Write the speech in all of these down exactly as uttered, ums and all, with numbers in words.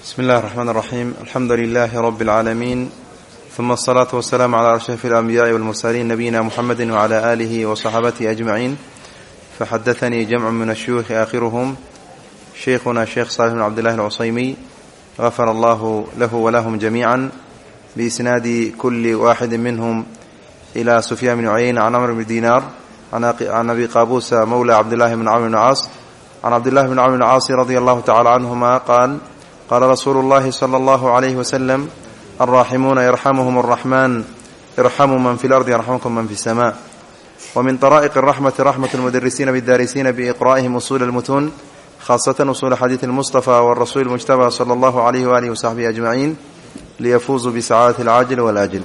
بسم الله الرحمن الرحيم الحمد لله رب العالمين ثم الصلاة والسلام على أشرف الأنبياء والمرسلين نبينا محمد وعلى آله وصحابته أجمعين. فحدثني جمع من الشيوخ آخرهم شيخنا شيخ صالح بن عبد الله العصيمي غفر الله له ولهم جميعا بإسناد كل واحد منهم إلى سفيان بن عيينة عن عمرو بن دينار عن أبي قابوس مولى عبد الله بن عمرو بن العاص عن عبد الله بن عمرو بن العاص رضي الله تعالى عنهما قال قال رسول الله صلى الله عليه وسلم الراحمون يرحمهم الرحمن ارحموا من في الأرض يرحمكم من في السماء. ومن طرائق الرحمة رحمة المدرسين بالدارسين بإقرائهم أصول المتون خاصة أصول حديث المصطفى والرسول المجتبى صلى الله عليه وآله وصحبه أجمعين ليفوزوا بسعادة العاجل والآجل.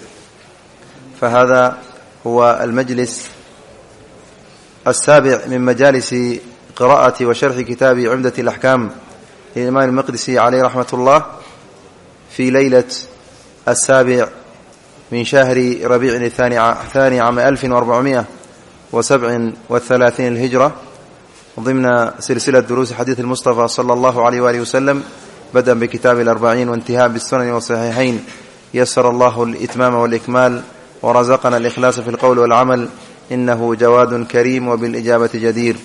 فهذا هو المجلس السابع من مجالس قراءة وشرح كتاب عمدة الأحكام للإمام المقدسي عليه رحمة الله في ليلة السابع من شهر ربيع الثاني عام ألف وأربعمائة وسبع وثلاثين الهجرة ضمن سلسلة دروس حديث المصطفى صلى الله عليه وآله وسلم بدءا بكتاب الأربعين وانتهاء بالسنن والصحيحين. يسر الله الإتمام والإكمال ورزقنا الإخلاص في القول والعمل إنه جواد كريم وبالإجابة جدير.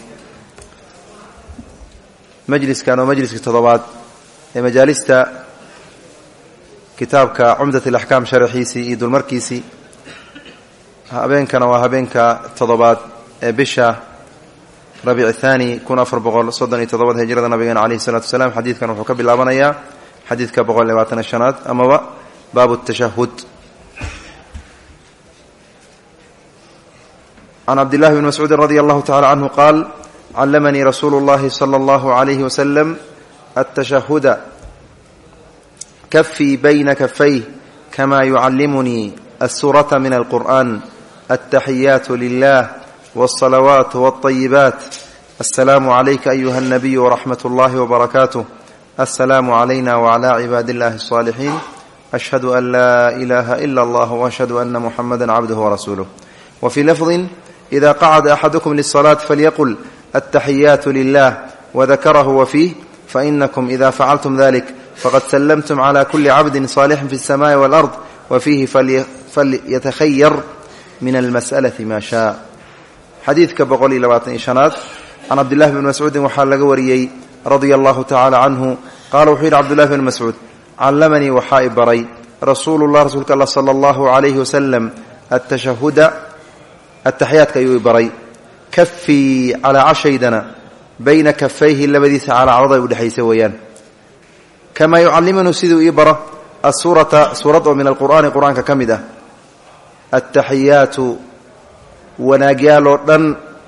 majliskan oo majliska toddobaad ee majaalista kitaabka cumdat alaxkaam sharaxiisii iyo dulmarkiisii habeenkana waa habeenka toddobaad ee bisha rabiic thaani kun afar boqol soddon iyo toddobaad hijrada nabigeena calayhi salaatu wasalaam. xadiidkan wuxuu ka bilaabanayaa xadiidka boqol iyo labaatan shanaad amaba baabu tashahud. can cabdillahi bni mascuudin radia allahu tacala canhu qaal علمني رسول الله صلى الله عليه وسلم التشهد كفي بين كفيه كما يعلمني السورة من القرآن التحيات لله والصلوات والطيبات السلام عليك أيها النبي ورحمة الله وبركاته السلام علينا وعلى عباد الله الصالحين أشهد أن لا إله إلا الله وأشهد أن محمدا عبده ورسوله. وفي لفظ إذا قعد أحدكم للصلاة فليقل التحيات لله وذكره وفيه فإنكم إذا فعلتم ذلك فقد سلمتم على كل عبد صالح في السماء والأرض وفيه فليتخير من المسألة ما شاء. حديثك بقولي لباتن إشانات عن عبد الله بن مسعود وحال وريي رضي الله تعالى عنه قال وحيد عبد الله بن مسعود علمني وحائب بري رسول الله رسولك الله صلى الله عليه وسلم التشهد التحيات كيوي بري kafii calaa cashaydana bayna kafayhi labadiisa calaa caraday u dhexaysa weeyaan kamaa yucallimanu siduu ii baro asuurata suurad oo min alqur'aani qur-aanka ka mid ah attaxiyaatu wanaagyaaloo dhan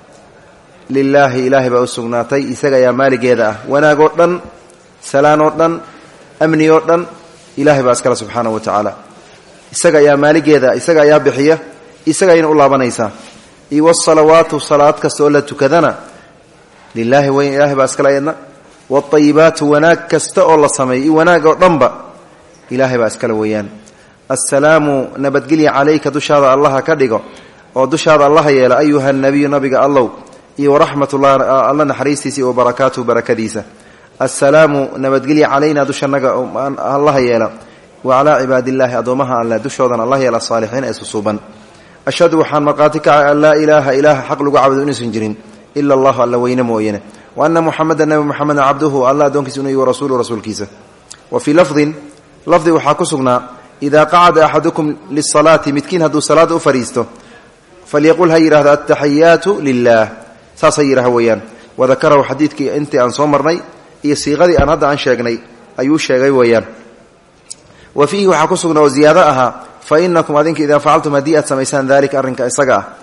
lilaahi ilaahay baa u sugnaatay isaga ayaa maaligeeda ah. wanaagoo dhan salaanoo dhan amniyoo dhan ilaahay baa iskale subxaanahu wa tacaala. isaga ayaa maaligeeda isaga ayaa bixiya isaga ayna u laabanaysaa. wsalawaatu salaad kasta oo la tukadana lilaahi weyn ilahay baa iskale ayadna. wاayibaatu wanaag kasta oo la sameeyay i wanaag oo dhanba ilaahay baa iskale weeyaan. assalaamu nabadgelya calayka dushaada allaha ka dhigo oo dushaada allaha yeela ayuha nabiyu nabiga allow iyo waraxmatullahi alla naxariistiisa iyo wabarakaatuhu barakadiisa. assalaamu nabadgelya calayna dushanaga allaha yeela wacalaa cibaadillaahi addoomaha alle dushoodana allah yeela saalixiin ee susuuban. ashhadu waxaan markhaati kacay an laa ilaaha ilaaha xaq lagu caabudo inuusan jirin ila allahu alla weyne mooyane wa anna muxamedan nabi muxameda cabduhu alla addoonkiisa inuu wa rasuuluhu rasuulkiisa. wa fii lafdin lafdi waxaa ku sugnaa idaa qacada axadukum lisalaati midkiin hadduu salaada u fadhiisto falyaqul ha yidhahdo attaxiyaatu lilah saas ha yidhaha weeyaan. wadakarahu xadiidkii intii aan soo marnay iyo siiqadii aan hadda aan sheegnay ayuu sheegay weeyaan. wa fiihi waxaa ku sugnaa oo ziyaado ahaa fainakum adinka idaa facaltum haddii aad samaysaan dalika arrinka isaga ah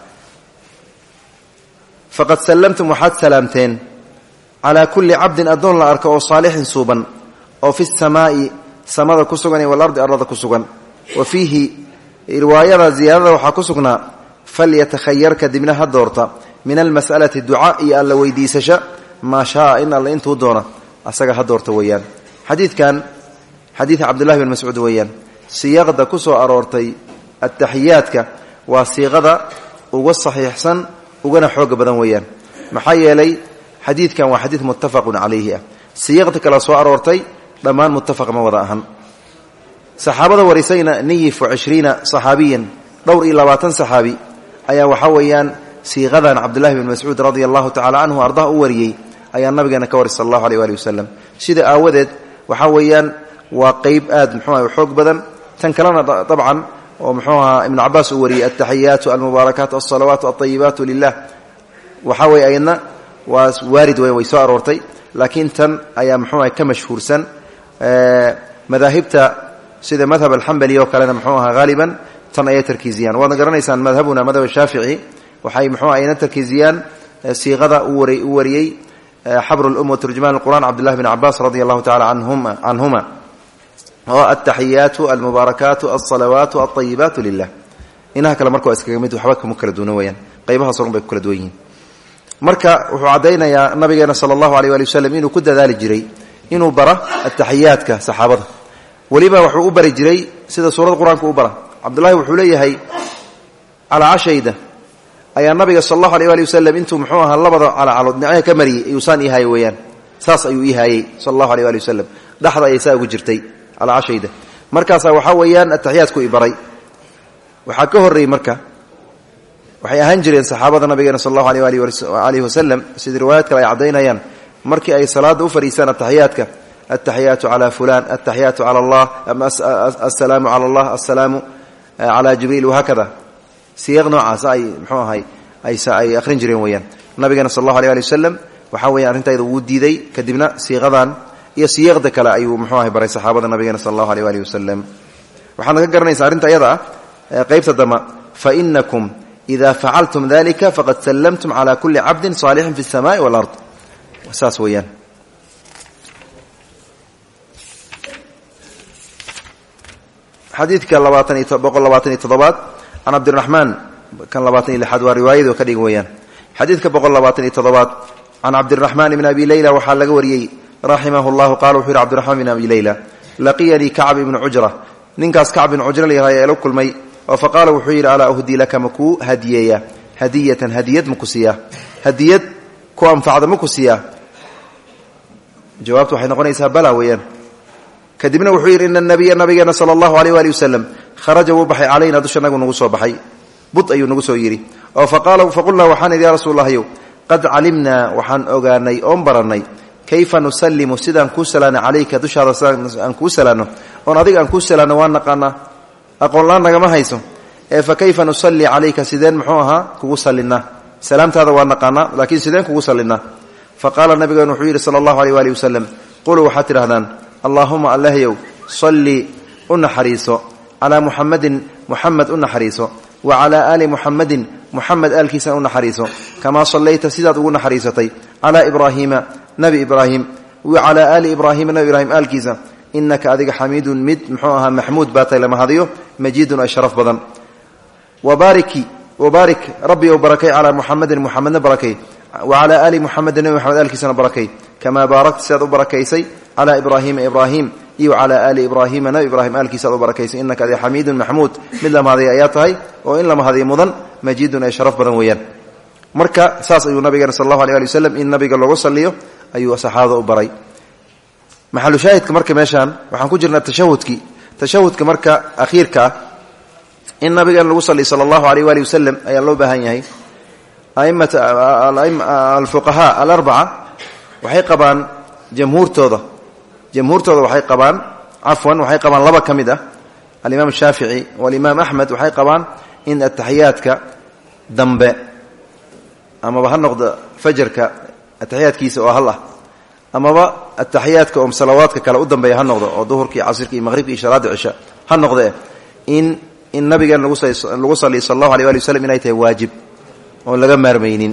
faqad sallamtum waxaad salaamteen calaa kulli cabdin addoon la arko oo saalixin suuban oo fi samaa'i samada ku sugan iyo walardi arlada ku sugan. wa fiihi riwaayada ziyaadada waxaa ku sugnaa falyatakhayar kadibna ha doorta min almas'alati ducaa iyo alla weydiisasha maa shaaa in alla intuu doona asaga ha doorta weeyaan. xadiidkan xadiid cabdullahi bin mascuud weeyaan. siiqada ku soo aroortay attaxiyaadka waa siiqada uga saxiixsan ugana xooga badan weeyaan. maxaa yeelay xadiidkan waa xadiid muttafaqun calayhi ah. siiqda kala soo aroortay dhammaan muttafaq ma wada ahan saxaabada warisayna niyif cishriina saxaabiyan dhowr iyo labaatan saxaabi ayaa waxaa weeyaan siiqadan cabdullahi bn mascuud radia allahu tacala canhu ardaha u wariyey ayaa nabigeena ka waray sal allahu aleyh waali wasalam sida aawadeed waxaa weeyaan waa qeyb aad muxuu aha xoog badan tan kalena dabcan oo muxuu ahaa ibnu cabaas uu wariyey altaxiyaatu almubaarakaatu alsalawaatu alطayibaatu lilah waxaa weeye ayadna waa waarid weyn way soo aroortay laakiin tan ayaa muxuu aha ka mashhuursan madaahibta sida madhab alxambali oo kalena muxuu ahaa haaliban tan ayay tarkiiziyaan waadna garanaysaan madhabuna madhab shaafici waxay muxuu ayna tarkiiziyaan siiqada u wariyey xabr lum waturjumaan alqur'an cabdullahi bn cabaas radia allahu tacala canhuma oo altaxiyaatu almubaarakaatu alsalawaatu alطayibaatu lilah inaha kale marka waa iskaga mid waxba kuma kala duuna weyaan qaybahaas o dhan bay ku kala duwan yihiin marka wuxuu caddaynayaa nabigeena sala allahu aleyh waali wasalam inuu ku dadaali jiray inuu bara ataxiyaadka saxaabada weliba wuxuu u bari jiray sida suurada qur-aanka u bara cabdullahi wuxuu leeyahay calaa cashayda ayaa nabiga sal allahu aleh waali wasalam intuu muxuu ahaa labada calacalood dhinacyaha ka mariyey ayuusaan ii haayay weeyaan saas ayuu ii haayey sala allahu aleh waali wasalam dhexda ayay saa ugu jirtay calaa cashayda markaasaa waxaa weeyaan ataxiyaadku i baray waxaa ka horreeyey marka waxay ahaan jireen saxaabada nabigeena sal allahu aleh waalih wasalam sidii riwaayaad kale ay caddaynayaan markii ay salaada u fadhiisaan ataxiyaadka altaxiyaatu cala fulan altaxiyaatu cala allah assalaamu cala allah assalaamu cala jibriil wahaakada siiq noocaas ay mxuu ahay ay akhrin jireen weyaan nabigeena sal allahu aleh ali wasalam waxaa weya arrintayda wuu diiday kadibna siiqadan iyo siiqda kale ayuu mxuu ahay baray saxaabada nabigeena sal allahu aleh alih wasalam waxaadna ka garanaysaa arrinta ayada ah qaybta dama fainakum ida facaltum dalika faqad sallamtum cala kuli cabdin saalixin fi اsamaai wاlard saas weyaan xadiidka labaatan iyo boqol labaatan iyo toddobaad can cabdiraxmaan kan labaatan iyo lixaad waa riwaayado ka dhigan weeyaan xadiidka boqol labaatan iyo toddobaad can cabdiraxmaan ibn abi leyla waxaa laga wariyey raximahu llahu qala wuxuu yihi cbdiraxmaan ibn abi leyla laqiyanii kacb ibnu cujra ninkaas kacb ibnu cujra layahay ee la kulmay oo faqaala wuxuu yidhi alaa uhdii laka makuu hadiyeeya hadiyatan hadiyad maku siiyaa hadiyad ku anfacda maku siiyaa jawaabtu waxay noqonaysaa bala weeyaan kadibna wuxuu yidhi ina nabiya nabigeena sala allahu aleyh waali wasalam kharaja wuu baxay calayna dusha nagu nagu soo baxay bud ayuu nagu soo yidhi oo faqulnaa waxaan idhi ya rasuul lahyow qad calimnaa waxaan ogaanay oon barannay kayfa nusallimu sidaan kuu salaano calayka dushaada aan kuu salaano oon adiga aan kuu salaano waan naqaanaa aqoonlaan nagama hayso ee fa kayfa nusalli calayka sideen muxuu ahaa kugu sallinaa salaamtaada waa naqaanaa laakiin sideen kugu sallinaa fa qaala nabigeenu wuxuu yidhi sala allahu aleyh waali wasalam quluu waxaad tidhahdaan allaahuma allahyow salli u naxariiso calaa muxamadin muxamed u naxariiso wa calaa aali muxamadin muxamed aalkiisana u naxariiso kamaa sallayta sidaad ugu naxariisatay calaa ibraahiima nabi ibraahim wa calaa aali ibraahiima nabi ibraahim aalkiisa inaka adiga xamiidun mid muxuu ahaa maxmuud baa tay lama hadiyo majiidun ay sharaf badan wabaariki wabaarik rabbi ou barakay calaa muxamadin muxamedna barakay wa calaa aali muxamedin nabi moxamed aalkiisana barakay kamaa baarakta sidaad u barakaysay calaa ibraahiima ibraahim iyo calaa aali ibraahiima nabi ibraahim aalkiisa aad u barakaysay inaka adiga xamiidun maxmuud mid la mahadiya ayaa tahay oo in la mahadiyo mudan majiidun ay sharaf badan weeyaan marka saas ayuu nabigeena sal allahu aleh ali wasalam in nabiga loogu saliyo ayuu saxaabada u baray maxalushaahidka marka meeshaan waxaan ku jirnaa tashahudkii tashahudka marka akhiirka ah in nabigan lagu saliy sala allahu aleyh waali wasalam ayaa loo baahan yahay aimata alfuqahaa alarbaca waxay qabaan jamhuurtooda jamhuurtooda waxay qabaan cafwan waxay qabaan laba ka mid ah alimaam shaafici walimaam axmed waxay qabaan in ataxiyaadka dambe amaba ha noqdo fajarka ataxiyaadkiisa oo hal ah amaba ataxiyaadka oo salawaadka kale u dambeeya ha noqdo oo duhurkii casirka iyo maqhribka iyo salaada cisha ha noqde in in nabigan lagu lagu saliyo sal allahu aleh ali waslm inay tahay waajib oon laga maarmaynin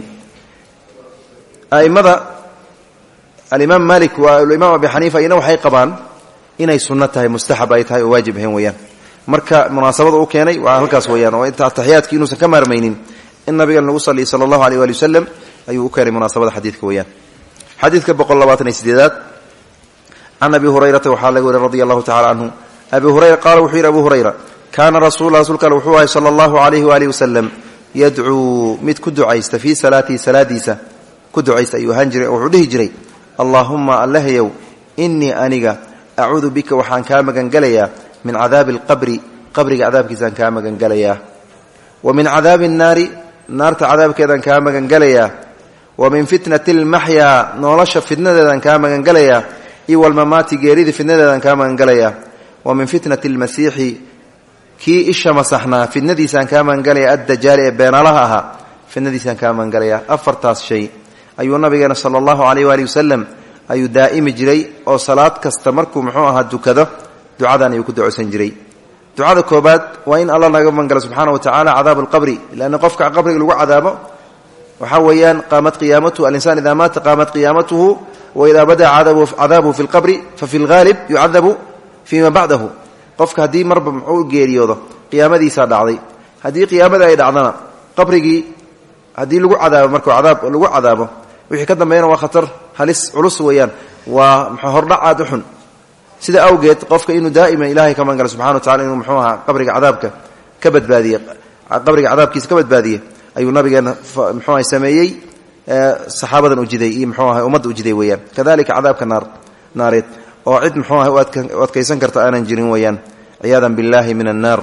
aimada alimaam malik waa alimaam abi xaniifa iyana waxay qabaan inay sunno tahay mustaxab ay tahay oo waajib ahayn weeyaan marka munaasabada u keenay waa halkaas weeyaan oo inta ataxiyaadki inuusan ka maarmaynin in nabigan lagu saliyo sala allahu aleh ali wasalam ayuu u keenay munaasabada xadiidka weeyaan xadiidka boqol labaatan iyo sideedaad can abi hurayrata waxaa laga wariy radi allahu tacala canhu abi hurayra qaala wuxuu yidhi abu hurayra kaana rasuula rasuulka ale wuxuu ahay sala allahu alayhi waalihi wasalam yadcuu mid ku ducaysta fii salaatihi salaadiisa ku ducaysta ayuu ahaan jiray oo wuxuu dhihi jiray allaahumma allahyow innii aniga acuudu bika waxaan kaa magangelayaa min cadaabi alqabri qabriga cadaabkiisaan kaa magangelayaa wa min cadaabi annaari naarta cadaabkeedaan kaa magangelayaa wa min fitnati almaxyaa nolosha fitnadeedaan kaa magangelayaa iyo walmamaati geerida fitnadeedaan kaa magangelayaa wa min fitnati almasiixi kii isha masaxnaa fitnadiisaan kaa magangelayaa addajaali ee beenalaha ahaa fitnadiisaan kaa magangelayaa afartaas shay ayuu nabigeena sala allahu calayh waali wasalam ayuu daa'imi jiray oo salaad kasta markuu muxuu ahaa dukado ducadan ayuu ku ducaysan jiray ducada koobaad waa in allah naga magangalo subxaana wa tacaala cadaabu alqabri leanna qofka qabriga lagu cadaabo waxaa weeyaan qaamat qiyaamatuhu alinsaan idaa maata qaamat qiyaamatuhu wa idaa bada'a cadaabuhu fi lqabri fa fi lghaalib yucadabu fii ma bacdahu qofka haddii marba muxuu geeriyoodo qiyaamadiisaa dhacday haddii qiyaamada ay dhacdana qabrigii haddii lagu cadaabo marka cadaab lagu cadaabo wixii ka dambeeyana waa khatar halis culus weeyaan waa muxuu hordhac aad u xun sida awgeed qofka inuu daa'iman ilaahay ka magangalo subxana wa tacala inuu muxuu ahaa qabriga cadaabka ka badbaadiye qabriga cadaabkiisa ka badbaadiye ayuu nabigeena muxuu ahay sameeyey saxaabadan u jiday iyo muxuu ahay ummadda u jiday weeyaan kadalika cadaabka naar naareed oo cid muxuu ahay u adkaysan karta aanan jirin weeyaan ciyaadan billahi min annaar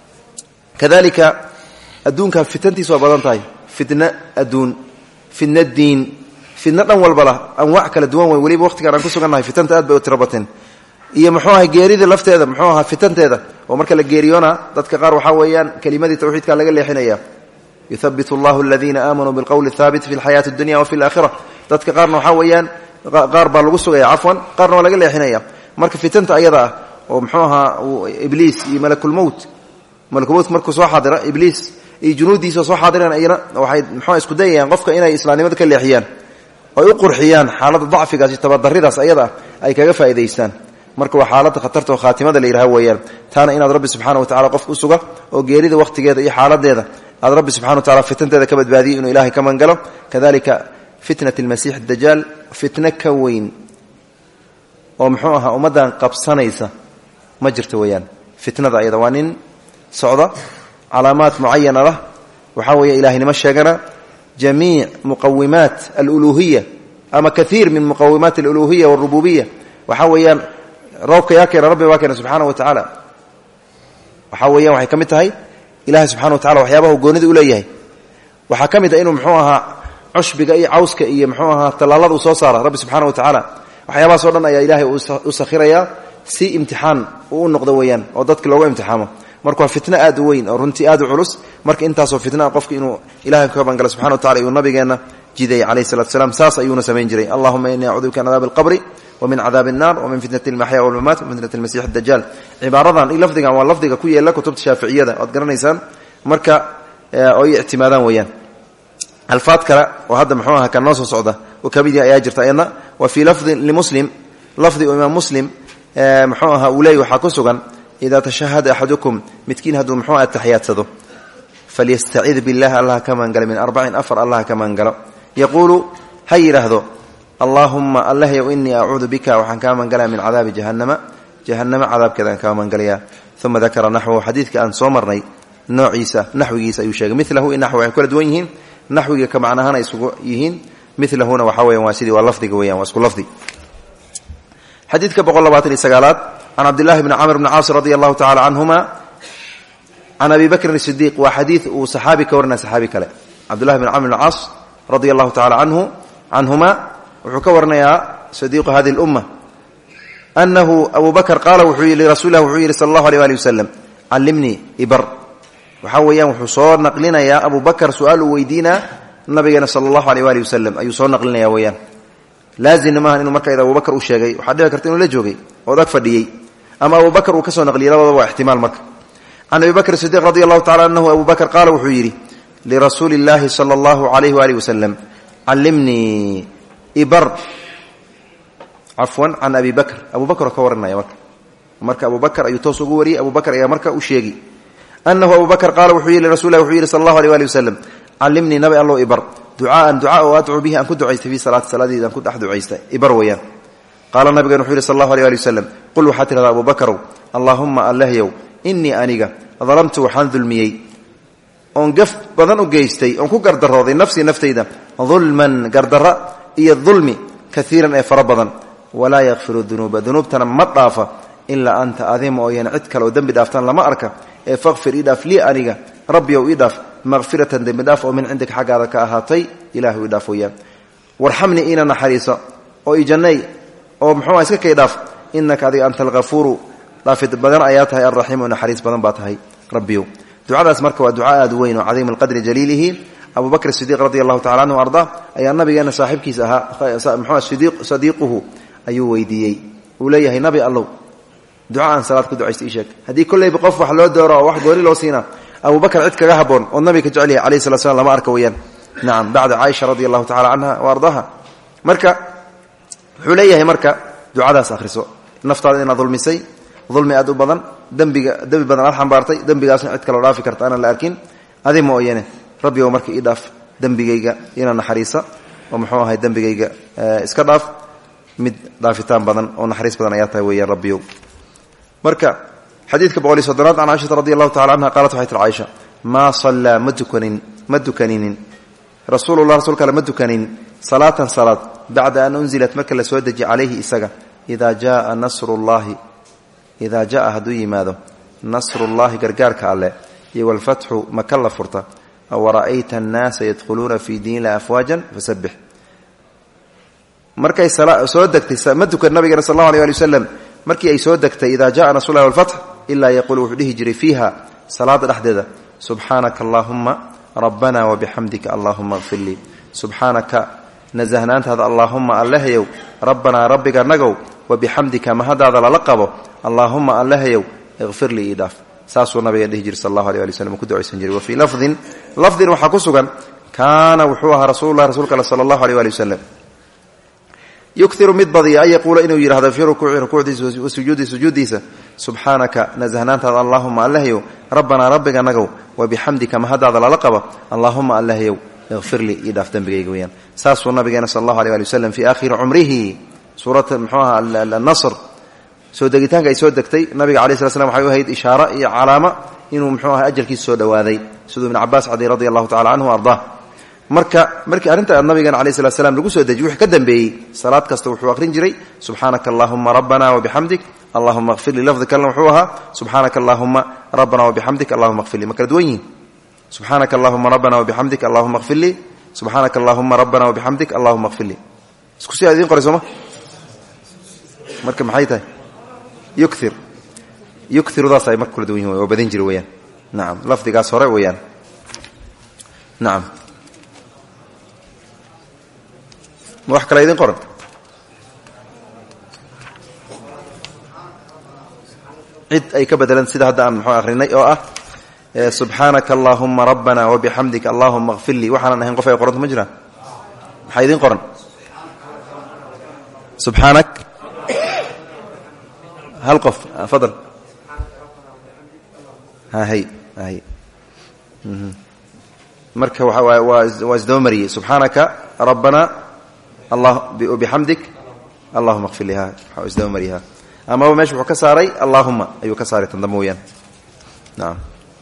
kadalika adduunka fitantiisa waa badan tahay fitna adduun fitna diin fitna dhan walba lah anwaac kala duwan wey weliba waqtigaan aan ku sugannahay fitanta aad bay u tiro bateen iyo muxuu ahay geerida lafteeda muxuu ahaa fitanteeda oo marka la geeriyoona dadka qaar waxaa weeyaan kelimadii tawxiidka laga leexinaya yuthabitu allahu aladiina aamanuu bilqowli athaabit fi lxayaati addunya wa fi alaakhira dadka qaarna waxaa weeyaan qaar baa lagu sugaya cafwan qaarna waa laga leexinaya marka fitanta ayada ah oo muxuu ahaa ibliis iyo malakulmowt malakulmowt markuu soo xaadira ibliis iyo junuuddiisa soo xaadireen ayana waxay muxuu isku dayayaan qofka inay islaamnimada ka leexiyaan oo u qurxiyaan xaaladda dacfigaas iyo tabardaridaas ayada ay kaga faa'iidaystaan marka waa xaaladda khatarta oo khaatimada la yidhaha weeyaan taana inaad rabbi subxaana wa tacala qofka u suga oo geerida wakhtigeeda iyo xaaladeeda aad rabbi subxana wa tacala fitanteeda ka badbaadiyo inuu ilaahay ka mangalo kadalika fitnat almasiix dajaal fitno ka weyn oo muxuu ahaa ummaddan qabsanaysa ma jirto weeyaan fitnada ayada waa nin socda calaamaad mucayana lah waxaa weeye ilahaynimo sheegana jamiic muqawimaat aluluhiya ama kaiir min muqawimaat aluluhiya walrububiya waxaa weeyaan roobka yaa keena rabbi waa keena subxaana wa tacaala waxaa weeyaan waxay ka mid tahay ilahay subxana wa tacala waxyaabahu goonida u leeyahay waxaa ka mid ah inuu muxuu ahaa cushbiga iyo cawska iyo muxuu ahaa tallaalada uu soo saara rabbi subxaana wa tacaala waxyaabahaas o dhan ayaa ilaahay u sakhirayaa si imtixaan uu u noqdo weeyaan oo dadka looga imtixaamo marka waa fitno aad u weyn oo runtii aad u culus marka intaasoo fitna qofka inuu ilahay ka bangalo subxana wa tacala iyuu nabigeenna jiday calayhi salatu salaam saas ayuuna samayn jiray allahuma innii acuudu bika min cadaabi alqabri wa min cadaabi annar wa min fitnati almaxya walmamaat wa min fitnati almasiix addajaal cibaaradan iyo lafdigan waa lafdiga ku yeela kutubta shaaficiyada waad garanaysaan marka oo ay ictimaadaan weeyaan alfaad kale oo hadda muxuu aha kan noo soo socda oo kamid yahay ayaa jirta ayadna wa fii lafdin limuslim lafdi oo imaam muslim muxuu aha uu leeyahy waxaa ku sugan idaa tashahada axadukum midkiin hadduu muxuu aha taxiyaadsado falyastacid billahi allah ka magangalo min arbacin afar allah ka magangalo yaquulu ha yidhaahdo allaahumma allahyow innii acuudu bika waxaan kaa magangalaya min cadaabi jahannama jahannama cadaabkeedaan kaa magangalayaa uma dakara naxwahu xadiidka aan soo marnay noociisa naxwigiisa ayuu sheegay milahu in naxwi waxay kala duwan yihiin naxwiga ka macnahaan ay isugu yihiin milahuna waxaa weyan waa sidii waa lafdiga weyan waa isku lafdi xadiidka boqol labaatan iyo sagaalaad can cabdillahi bni camr bni caas radi allahu tacala canhuma can abi bakrin sidiiq waa xadiid uu saxaabi ka warinaya saxaabi kale cabdullahi bni camr bni caas radia allahu tacala canhu canhuma wuxuu ka warinayaa sadiiqu hadihi lumma anahu abu bakr qaala wuxuu yii lirasulilah wuxuu yihi sala allahu alيh ali wasalam callimnii ibar waxaa weeyaan wuxuu soo naqlinayaa abu bakr su-aal uu weydiinaa nabigeena sala allahu aleyh waali wasalam ayuu soo naqlinaya weeyaan laazimna maaha inuu marka abu bakr u sheegay waxaa dhici karta inuu la joogay ood ag fadhiyey ama abu bakr uu ka soo naqliyey labadaba waa ixtimaal marka can abi bakr sidiq radi allahu tacala anahu abu bakr qaala wuxuu yidhi lirasuuli illaahi sala allahu alayh waali wasalam callimnii ibar cafwan can abi bakr abu bakr oo ka waranaya marka marka abu bakr ayuu toos ugu wariyey abu bakr ayaa marka u sheegi anahu abu bakr qaala wuxuu yihi lirasulilah wuxuu yihi sala allahu alيh waali wasalam callimnii nabi allow ibar ducaaan ducaa oo adcuu bihi aan ku ducaystay fii salaati salaadeyda aan ku dhex ducaystay ibar weeyaan qaala nabigan wuxuu yihi sal allahu alيh ali wasalam qul waxaad tidhahdaa abu bakrow allaahumma allahyow innii aniga dalamtu waxaan dulmiyey oon gaf badan u geystay oon ku gardarooday nafsii naftayda dulman gardara iyo dulmi kaiiran ee fara badan walaa yakfiru dunuuba dunuubtana ma dhaafa ilaa anta adima ooyan cid kale oo dembi dhaaftaan lama arka ee faqfir ii dhaaf lii aniga rabbi ow ii dhaaf maqfiratan dembi dhaaf oo min cindika xaggaada ka ahaatay ilaahu ii dhaaf weyaan warxamnii iina naxariiso oo i jannay oo muxuuha iska kay dhaaf innaka adiga anta alghafuuru dhaafid badan ayaa tahay alraxiim oo naxariis badan baa tahay rabbiyow ducadaas marka waa duca aad u weyn oo cadiimu alqadri jaliilihi abu bakr sidiiq radi allahu tacala canhu ardaa ayaa nabigeena saaxiibkiisa ahaa muxuu sadiiquhu ayuu weydiiyey uu leeyahay nabi allow duca aan salaad ku ducaysta ii sheeg haddii kollayba qof wax loo dooro oo wax gooni loo siinaa abu bakr cid kaga haboon oo nabiga ka jecel yahay alayhi salatu slam lama arka weyaan nacam bacda caaisha radi allahu tacala canha wa ardaaha marka wuxuu leeyahay marka ducadaas akhriso naftaada inaad dulmisay dulmi aad u badan dembiga dembi badan aad xambaartay dembigaasna cid kaloo dhaafi karta aanan la arkin adi mooyane rabbi ow marka ii dhaaf dembigayga ina naxariisa oo muxuu ahay dembigayga iska dhaaf mid dhaafitaan badan oo naxariis badan ayaa tahay weeyaan rabbiyow marka xadiidka boqol iyo soddonaad can caaishata radi allahu tacala canha qaalat waxay tir caaisha maa sallaa ma dukanin ma dukaninin rasuulullah rasuulka alle ma dukanin salaatan salaad bacda an unzilat marka la soo deji calayhi isaga idaa jaaa nasrullaahi idaa jaa hadduu yimaado nasrullaahi gargaarka alle iyo walfatxu maka la furta wara'ayta annaasa yadkhuluuna fii diinillahi afwaajan fasabbix markay soo degtay ma dukan nabigeena sal allahu alay ali wasalam markii ay soo degtay idaa jaa nasrullahi walfatx ilaa yaquulu wuxuu dhihi jiray fiiha salaada dhexdeeda subxaanaka allaahumma rabbana wabixamdika allaahuma kfir lii subxaanaka nasahnaantaada allaahumma allahayow rabbanaa rabbiga nagow wabixamdika mahadaada lala qabo allaahumma allahayow ikfir lii ii dhaaf saasuu nabiga dhihi jiray sal allahu alay ali waslm ku ducaysan jiray wa fii lafdin lafdin waxaa ku sugan kaana wuxuu ahaa rasuululah rasuulka alle sala allahu aleyh ali wasalam yukiru mid badiya an yaquula inuu yidhahdo fii rukuuci rukuucdiisa wa sujuudi sujuuddiisa subxaanaka nasahnaantaada allaahuma allahayow rabbanaa rabbiga nagow wabixamdika mahadaada lala qabo allaahuma allahayow ikfir lii ii dhaaf dembigayga weyaan saasuu nabigeena sal allahu aleh ali waslm fii aakhiri cumrihi suurata muxuu aha annasr soo degitaanka ay soo degtay nabiga alay slat slam waxay u ahayd ishaaro iyo calaamo inuu muxuu ahay ajalkiisa soo dhowaaday siduu ibn cabaas cadi radi allahu tacala canhu ardaa marka markii arrinta nabigeena alayh salat slam lagu soo dejiy wixii ka dambeeyey salaad kasta wuxuu akhrin jiray subxaanaka allahuma rabbana wabixamdik allahuma kfir lii lafdi kalena wuxuu ahaa subxaanaka allahuma rabbana wabixamdik allahuma kfir lii ma kala duwan yihin subxaanaka allahuma rabbana wabixamdik allahuma kfir lii subxaanaka allahuma rabbana wabixamdik allahuma kfir lii isku si aad idiin qoray sooma marka maxay tahay yukir yukirudaas ay marka kula duwan yihin waa badin jira weyaan nacam lafdigaas hore weyaan nacam ma wax kale idin qoran cid ay ka bedelan sida hadda aan muxuu akhrinay oo ah subxaanaka allaahuma rabbana wabixamdika allahuma kfir lii waxaanan ahayn qof ay qoranta ma jiraan maxaa idin qoran subxaanak hal qof fadl hay hay marka waa isdaba mariyey subxaanaka rabbana allah bixamdik allahuma kfir lii ha isdaba mariya amaba meesha wuxuu ka saaray allaahuma ayuu ka saaray tan dambe weyaan naam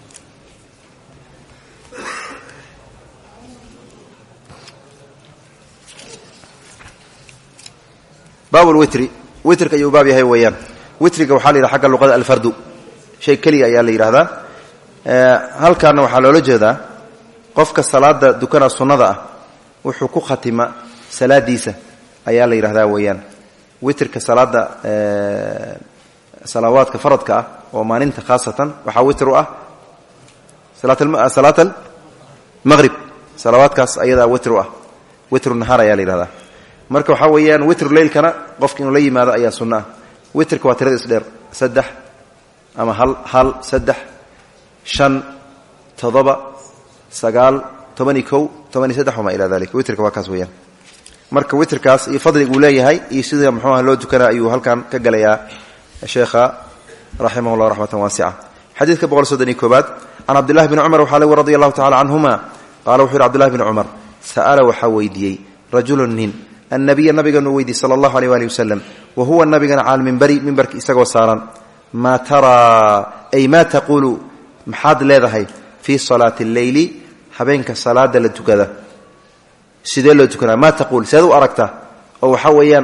baab lwitri witrka ayuu baab yahay weeyaan witriga waxaa la yidhaha xagga luqada alfardu shay keliya ayaa la yidhahdaa halkaana waxaa loola jeedaa qofka salaada dukana sunnada ah wuxuu ku khatima salaadiisa ayaa la yidhahdaa weeyaan witrka salaada salaawaadka faradka ah oo maalinta khaasatan waxaa witr u ah salaat almaqrib salawaadkaas ayadaa witr u ah witru nahaar ayaa la yidhahdaa marka waxaa weeyaan witru leylkana qofka inuu la yimaado ayaa sunno ah witrka waa tirada isdheer saddex ama hal hal saddex shan toddoba sagaal tobani kow tobani saddex wamaa ilaa dalik witrka waa kaas weeyaan marka witrkaas iyo fadliga uu leeyahay iyo sida muxuu ah loo tukana ayuu halkan ka galayaa sheekha raximah llah raxmatan waasica xadiidka boqol soddon iyo koobaad can cabdillahi bni cumar waxaa lewi radi allahu tacala canhuma qaala wuxuu yidhi cbdillahi bni cumar sa'ala waxaa weydiiyey rajulun nin annabiya nabiganuu weydiiyey sala allahu aleyh waali wasalam wa huwa nabigana cala lmimbari mimbarki isagoo saaran maa taraa ay maa taquulu maxaad leedahay fii salaati alleyli habeenka salaada la tukada sidee loo tukanaa maa taquul seed u aragtaa oo waxaa weeyaan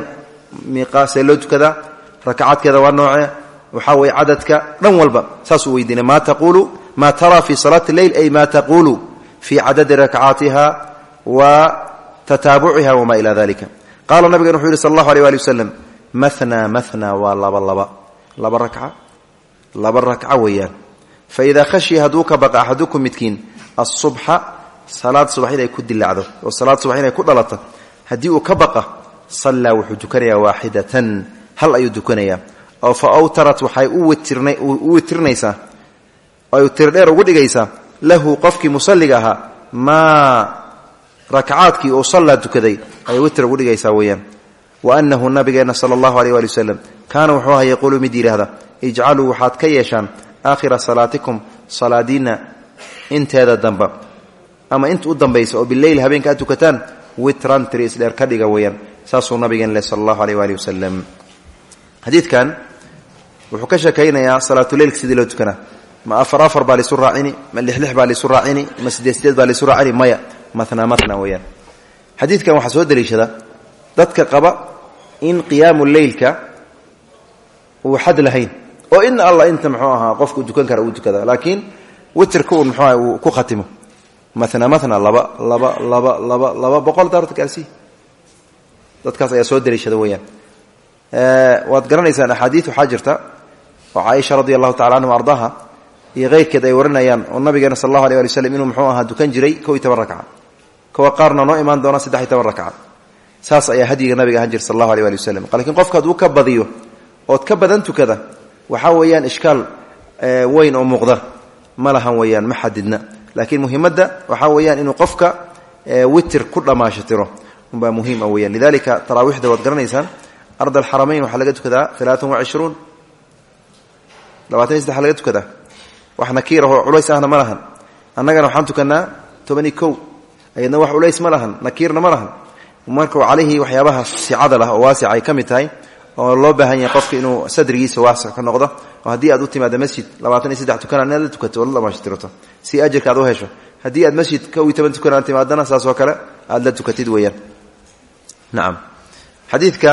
miiqaasee loo tukadaa rakacaadkeeda waa noocee waxaa weeye cadadka dhan walba saasuu weydiinay maa taqulu maa taraa fi salaati leyl ay maa taqulu fi cadadi rakacaatiha wa tataabuciha wamaa ila dalika qaala nabigan wuxuu yihi sal allahu alيh wali wasalam mathna mathna waa laba laba laba rakca laba rakca weeyaan faidaa khashiya hadduu ka baqa axadukum midkiin asubxa salaad subax inay ku dilacdo oo salaad subax inay ku dhalato haddii uu ka baqa sallaa wuxuu tukanayaa waaxidatan hal ayuu tukanayaa oo fa awtarat waxay u witirnaysaa ay tirdheer ugu dhigaysaa lahu qofkii musalliga ahaa maa rakacaadkii uu sallaa tukaday ayay witir ugu dhigaysaa weeyaan wa annahu nabigeenna sala allahu aleyh waali wasalam kaana wuxuu ahaa yaquulu mid yidhaahda ijcaluu waxaad ka yeeshaan aakhira salaatikum salaadiinna inteeda damba ama inta u dambaysa oo bileyl habeenka aad tukataan witran tiri isdheer ka dhiga weeyaan saasuu nabigeen leh sala allahu aleyh waali wasalam xadiidkan wuxuu ka sheekaynayaa salaatuleylka sidii loo tukanaa ma afar afar baa laisu raacini ma lixlix baa laisu raacini ma sideed sideed baa laisu raacini maya matna matna weeyaan xadiidkan waxaa soo daliishada dadka qaba in qiyaamu leylka uu xad lahayn oo in alla inta muxuu ahaa qofku tukan kara uu tukada laakiin witrka uun muxuu ahaa uu ku khatimo matna matna laba laba laba laba laba boqol daarta gaarsiiy dadkaas ayaa soo daliishada weeyaan waad garanaysaan axaadiid waxaa jirta oo caaisha radi allahu tacala anha ardaaha iyo keyrkeed ay warinayaan oo nabigeena sal allahu alay ali waslm inuu muxuu ahaa dukan jiray kow iyo toban rakca kuwa qaarna noo imaan doona saddex iyo toban rakca saas ayaa hadyiga nabiga ahaan jira sal allahu alay ali waslm lakiin qofka hadduu ka badiyo ood ka badan tukada waxaa weeyaan ishkaal weyn oo muuqda ma lahan weeyaan ma xadidna laakiin muhiimadda waxaa weeyaan inuu qofka witir ku dhammaashatiro unbaa muhiim a weyaan lidalika taraawiixda waad garanaysaan ard alxaramayn waxaa laga tukadaa alaaan wacishruun labaatan iyo saddex laga tukadaa wax nakiirahoo culays ahna ma lahan annagana waxaan tukanaa toban iyo kow ayadna wax culays ma lahan nakiirna ma lahan markuu calayhi waxyaabaha sicada lah oo waasic ay ka mid tahay oo loo baahan yahay qofka inuu sadrigiisa waasic ka noqdo oo haddii aad u timaado masjid labaatan iyo saddex tukana inaad la tukato oo la dhamaashtirto si ajirka aad u hesho haddii aad masjid kow iyo toban tukanaan timaadana saas oo kale aad la tukatid weeyaan nacam xadiidka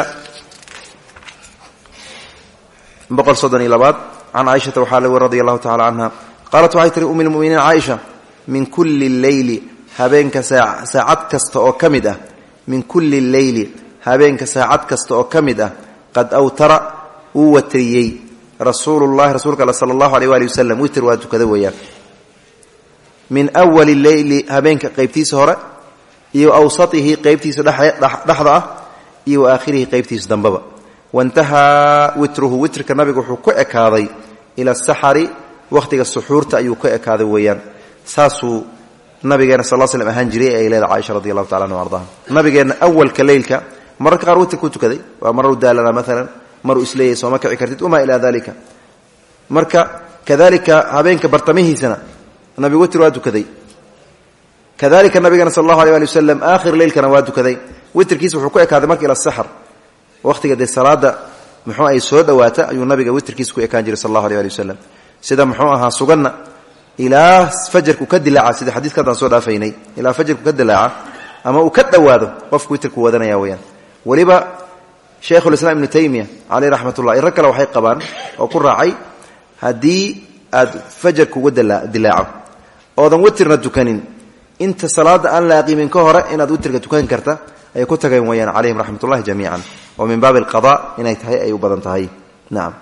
boqol soddon iyo labaad can caaishata waxaa la weri radi allahu tacala canha qaalat waxay tihi ummi lmuminiin caaisha min kulli leyli habeenka saacad kasta oo ka mid ah min kulli leyli habeenka saacad kasta oo ka mid ah qad awtara wuu watriyey rasuulullahi rasuulka all sala allahu aleyh waali wasalam witr waa tukada weeyaan min awali leyli habeenka qeybtiisa hore iyo awsatihi qeybtiisa dhexda ah iyo wa aakhirihi qeybtiisa dambaba waintahaa witruhu witrka nabiga wuxuu ku ekaaday ila asaxari wakhtiga suxuurta ayuu ku ekaaday weeyaan saasuu nabigeena sal slm ahaan jiray ay leeda caaisha radi allahu tacala anha ardaha nabigeenna awalka leylka mararka qaar witrkuu tukaday waa maruu daalana maalan maruu isleeyahy sooma kici kartid wamaa ilaa dalika marka kadalika habeenka bartamihiisana nabigu witr waa tukaday kadalika nabigeena sal allahu alay ali wasalam aakhir leylkana waa tukaday witrkiisa wuxuu ku ekaaday marka ila asaxar waqtiga dee salaada muxuu ay soo dhowaata ayuu nabiga witrkiisa ku ekaan jiray sal allahu alay ali wasalam sida muxuu ahaa suganna ilaa fajarku ka dilaaca sida xadiiska haddaan soo dhaafaynay ilaa fajarku ka dilaaca ama uu ka dhowaado qofku witrku wadanaya weyaan weliba shaykhulislaam ibnu taymiya caleyh raxmatullah rag kale waxay qabaan oo ku raacay haddii aad fajarku uga dilaaco oodan witrna tukanin inta salaada aan la aqiimin ka hore inaad witrka tukan karta ayay ku tageen weyaan calayhim raxmat ullahi jamiican oo min baabi alqada inay tahay ay u badan tahay nacam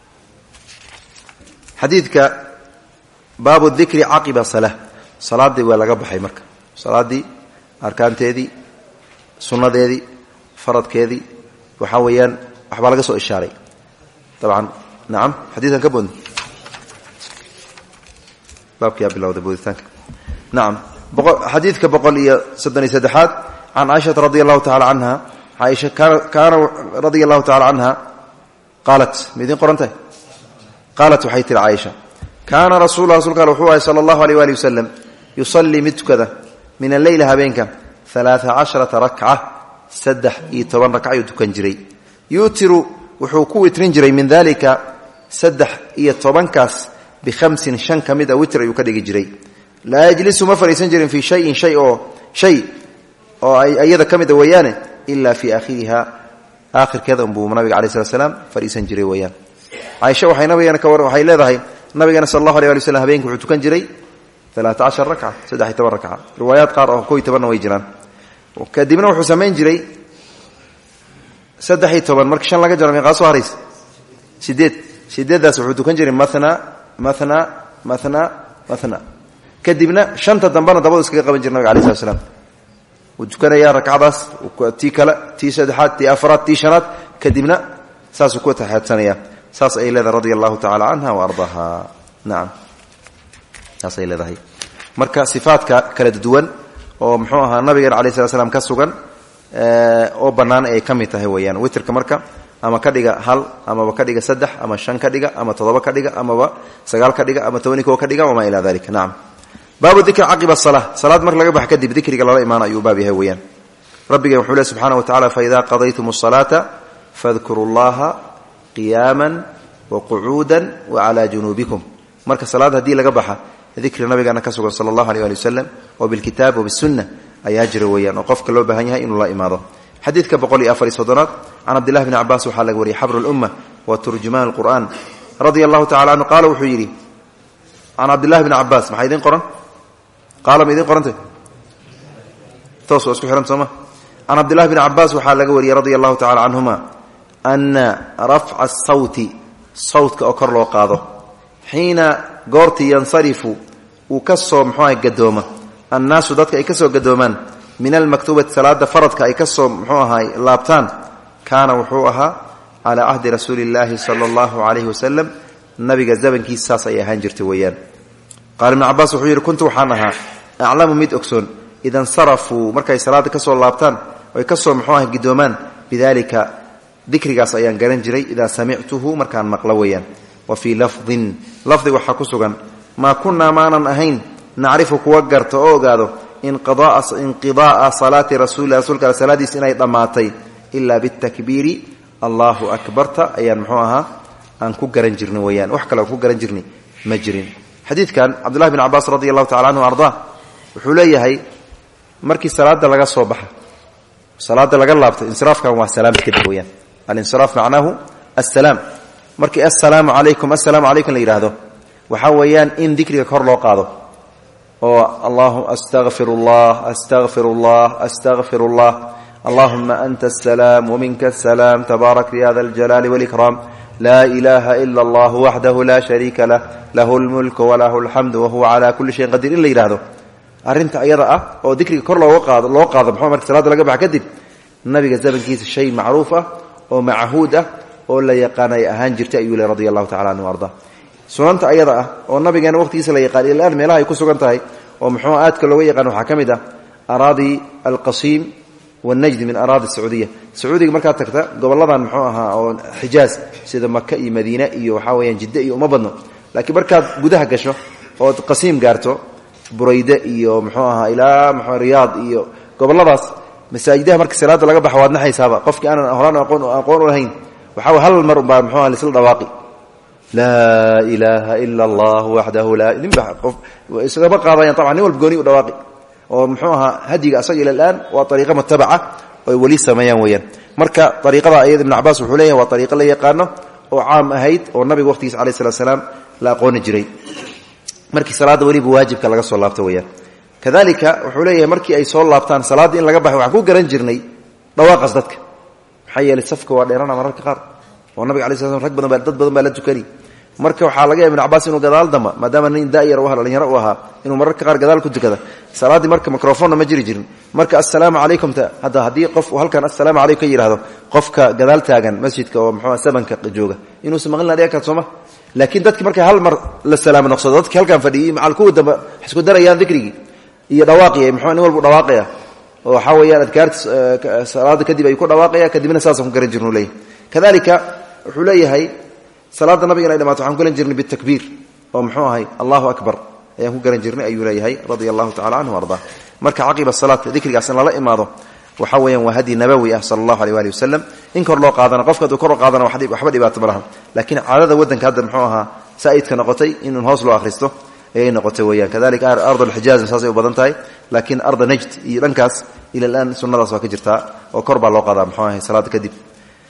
xadiidka baabu dikri caqiba salaa salaaddii waa laga baxay marka salaaddii arkaanteedii sunnadeedii faradkeedii waxaa weeyaan waxbaa laga soo ishaaray dabcan nacam xadiidkan ka boodna baabkiyaa bilowday booditaanka nacam xadiidka boqol iyo soddon iyo saddexaad can caaishata radi allahu tacala canha caaisha kaana radia allahu tacala canha qaalat ma idiin qoran tahay qaalat waxay tihi caaisha kaana rasuulula rasulka al wuxuu ahay sala allahu aleyh waali wasalam yusallii mid tukada min alleyli habeenka alaaa casharata rakca saddex iyo toban rakca ayuu tukan jiray yuutiru wuxuu ku witrin jiray min dalika saddex iyo tobankaas bikhamsin shan ka mid a witr ayuu ka dhigi jiray laa yajlisu ma fadhiisan jirin fii shayin shay oo shay oo ay iyada ka mid a weeyaane ilaa fii aakhiriha aakhirkeeda unbuu nabiga alayhi salatu wasalaam fariisan jiray weeyaan Aisha waxay nabiga ka war waxay leedahay nabiga sallallahu alayhi wa sallam habeenkii wuxuu tukan jiray ثلاثة عشر ركعة saddex iyo toban ركعة riwaayad qaar oo koob iyo toban way jiraan kadibna wuxuu sameyn jiray saddex iyo toban markii shan laga jaro meeqa soo hareys sideed sideedaas wuxuu tukan jiray mathna mathna mathna mathna kadibna shanta dambana dabada iskaga qaban jiray nabiga alayhi salaam uu tukanaya rakcadaas tii kale tii saddexaad tii afraad tii shanaad kadibna saas uu ku taxaadsanaya saas ay leedahay radiyallahu ta'ala anha wa ardaha na'am saas ay leedahay marka sifaadka kala duwan oo muxuu ahaa nabiga alayhi salaam ka sugan ee oo banaan ay kamid tahay weeyaan witrka marka ama ka dhiga hal ama ka dhiga saddex ama shan ka dhiga ama todoba ka dhiga ama sagaal ka dhiga ama toban ka dhiga wama ila dalika naam baabu dhikr aqiba salah salaad marka laga bax kadib dhikriga lala iimaan ayuu baab yahay weeyaan rabbiga wuxuu leeyahay subhanahu wa ta'ala fa idha qadaytumus salata fadhkurullaha qiyaman wa qu'udan wa ala junubikum marka salaad hadii laga baxa ذكر النبي أنا كسر صلى الله عليه وسلم وبالكتاب وبالسنة أياجر ويان وقفك الله بهنيها إن الله إماضه حديث كبقولي أفري صدرات عن عبد الله بن عباس وحالك وري حبر الأمة وترجمان القرآن رضي الله تعالى عنه قال وحيري عن عبد الله بن عباس ما حيدين قرآن قال ما يدين قرآن توصوا أسكو حرم سما عن عبد الله بن عباس وحالك وري رضي الله تعالى عنهما أن رفع الصوت صوت كأكر له قاضه حين قرتي ينصرف وكسو محوها قدومة الناس ضدك أي كسو قدومان من المكتوبة ثلاثة فرضك أي كسو محوها لابتان كان وحوها على عهد رسول الله صلى الله عليه وسلم النبي قزابن كي ساسا يهانجر تويان قال ابن عباس وحير كنت وحانها أعلم ميد أكسون إذا انصرفوا مركا صلاة كسو لابتان ويكسو محوها قدومان بذلك ذكر قاس أيان قرنجري إذا سمعته مركان مقلويا وفي لفظ لفظ وحكسغا ما كنا معنا أهين نعرف كوغرت اوغادو انقضاء انقضاء صلاه رسول الله صلى الله عليه وسلم سنه ضماتي الا بالتكبير الله اكبر ايان محوها ان كو غرنجرني ويان wax kale ku garanjirni ma jirin hadith kan Abdullah ibn Abbas radiyallahu ta'ala anhu arda wuxuu leeyahay markii salaada laga soo baxa salaada laga laabto insiraafkan waa salaam kadib wayaan al insiraaf macnahu assalam markii assalaamu alaykum assalaamu alaykum la yiraahdo waxa weeyaan in dhikriga kor loo qaado oo Allahu astaghfirullah astaghfirullah astaghfirullah Allahumma anta as-salam wa minka as-salam tabarak ya dhal jalali wal ikram la ilaha illa Allah wahdahu la sharika lah lahul mulku wa lahul hamdu wa huwa ala kulli shay'in qadir illa yiraahdo arinta ayada ah oo dhikriga kor loo qaado loo qaado maxaa markii salaada laga bax kadib nabiga zabankiisa shay macruuf ah oo macahuud ah oo la yaqaanay ahaan jirtay ayuu leeyahay radiyallahu ta'ala anhu warda sunanta ayada ah oo nabigeena waqtigiisa la yaqaan ilaa meelaha ay ku sugan tahay oo muxuu aadka looga yaqaan waxa kamid ah aradi al-qasim والنجد من أراضي السعودية السعودية مركز تكتا قبل الله محو أها أو حجاز سيدا مكة إي مدينة إي وحاويا جدة إي وما بدنو لكن مركز قدها قشو أو قسيم قارتو بريدة إي ومحو أها إلى محو رياض إي قبل الله بس مساجدها مركز سلاد لقب حوادنا حيسابا قفك أنا أهران أقول أقول لهين وحاول هل المرء محوها لسل دواقي لا إله إلا الله وحده لا نمبح قف وإسقابا قاضيا طبعا نول بقوني ودواقي ومحوها هدي أصل إلى الآن وطريقة متبعة ولي سميان ويان مركا طريقة أيضا ابن عباس وحليه وطريقة اللي يقارنه وعام أهيد والنبي وقت عليه الصلاة والسلام لا قون جري مركي صلاة ولي بواجب كلا صلى الله ويان كذلك وحليه مركي أي صلى الله صلاة إن لقبح وعقوق رنجرني رواقص ذاتك حي للسفك وعليرانا مرارك قار والنبي عليه الصلاة والسلام ركبنا بلدد بدن بلد كريم marka waxa laga yaabaa ibn Abbas inuu gadaal dama maadaama nin daayir oo halin yar oo aha inuu mararka qaar gadaal ku tukada salaadi marka microphone ma jiri jirin marka assalaamu alaykum ta hada hadii qof halkan assalaamu alaykum yiraahdo qofka gadaal taagan masjidka oo muxuu sabanka jooga inuu samaqlina dhiyaka Soomaa laakiin dadkii markay hal mar la salaam noqsado dadkii halkan fadhiyay macal ku daba isku darayaan dhikrigi iyo dhawaaqi muxuu nin walba dhawaaqaya oo waxa weeyaan adkaarta salaada kadib ay ku dhawaaqaya kadibna saas ku garan jirnuu leeyahay kadalika wuxuu leeyahay salaada nabiga ay dhamato waxaan ku garan jirnay bit takbir oo muxuu ahay Allahu akbar ayaan ku garan jirnay ayuu leeyahay radiyallahu ta'ala anhu warda marka aqiba salaat dhikrigaas la imaado waxa weeyaan waa hadi nabawi ah sallallahu alayhi wa sallam in kor loo qaadana qofka uu kor qaadana waxba dhibaato malaha laakiin caadada wadanka hadda muxuu ahaa saa'idka noqotay in hoos loo akhristo ay noqotay weeyaan kadalika ardu al-hijaz saasay u badan tahay laakiin ardu najd iyo dhankaas ila الان sunnadaas waa ka jirtaa oo kor baa loo qaadaa muxuu ahay salaada kadib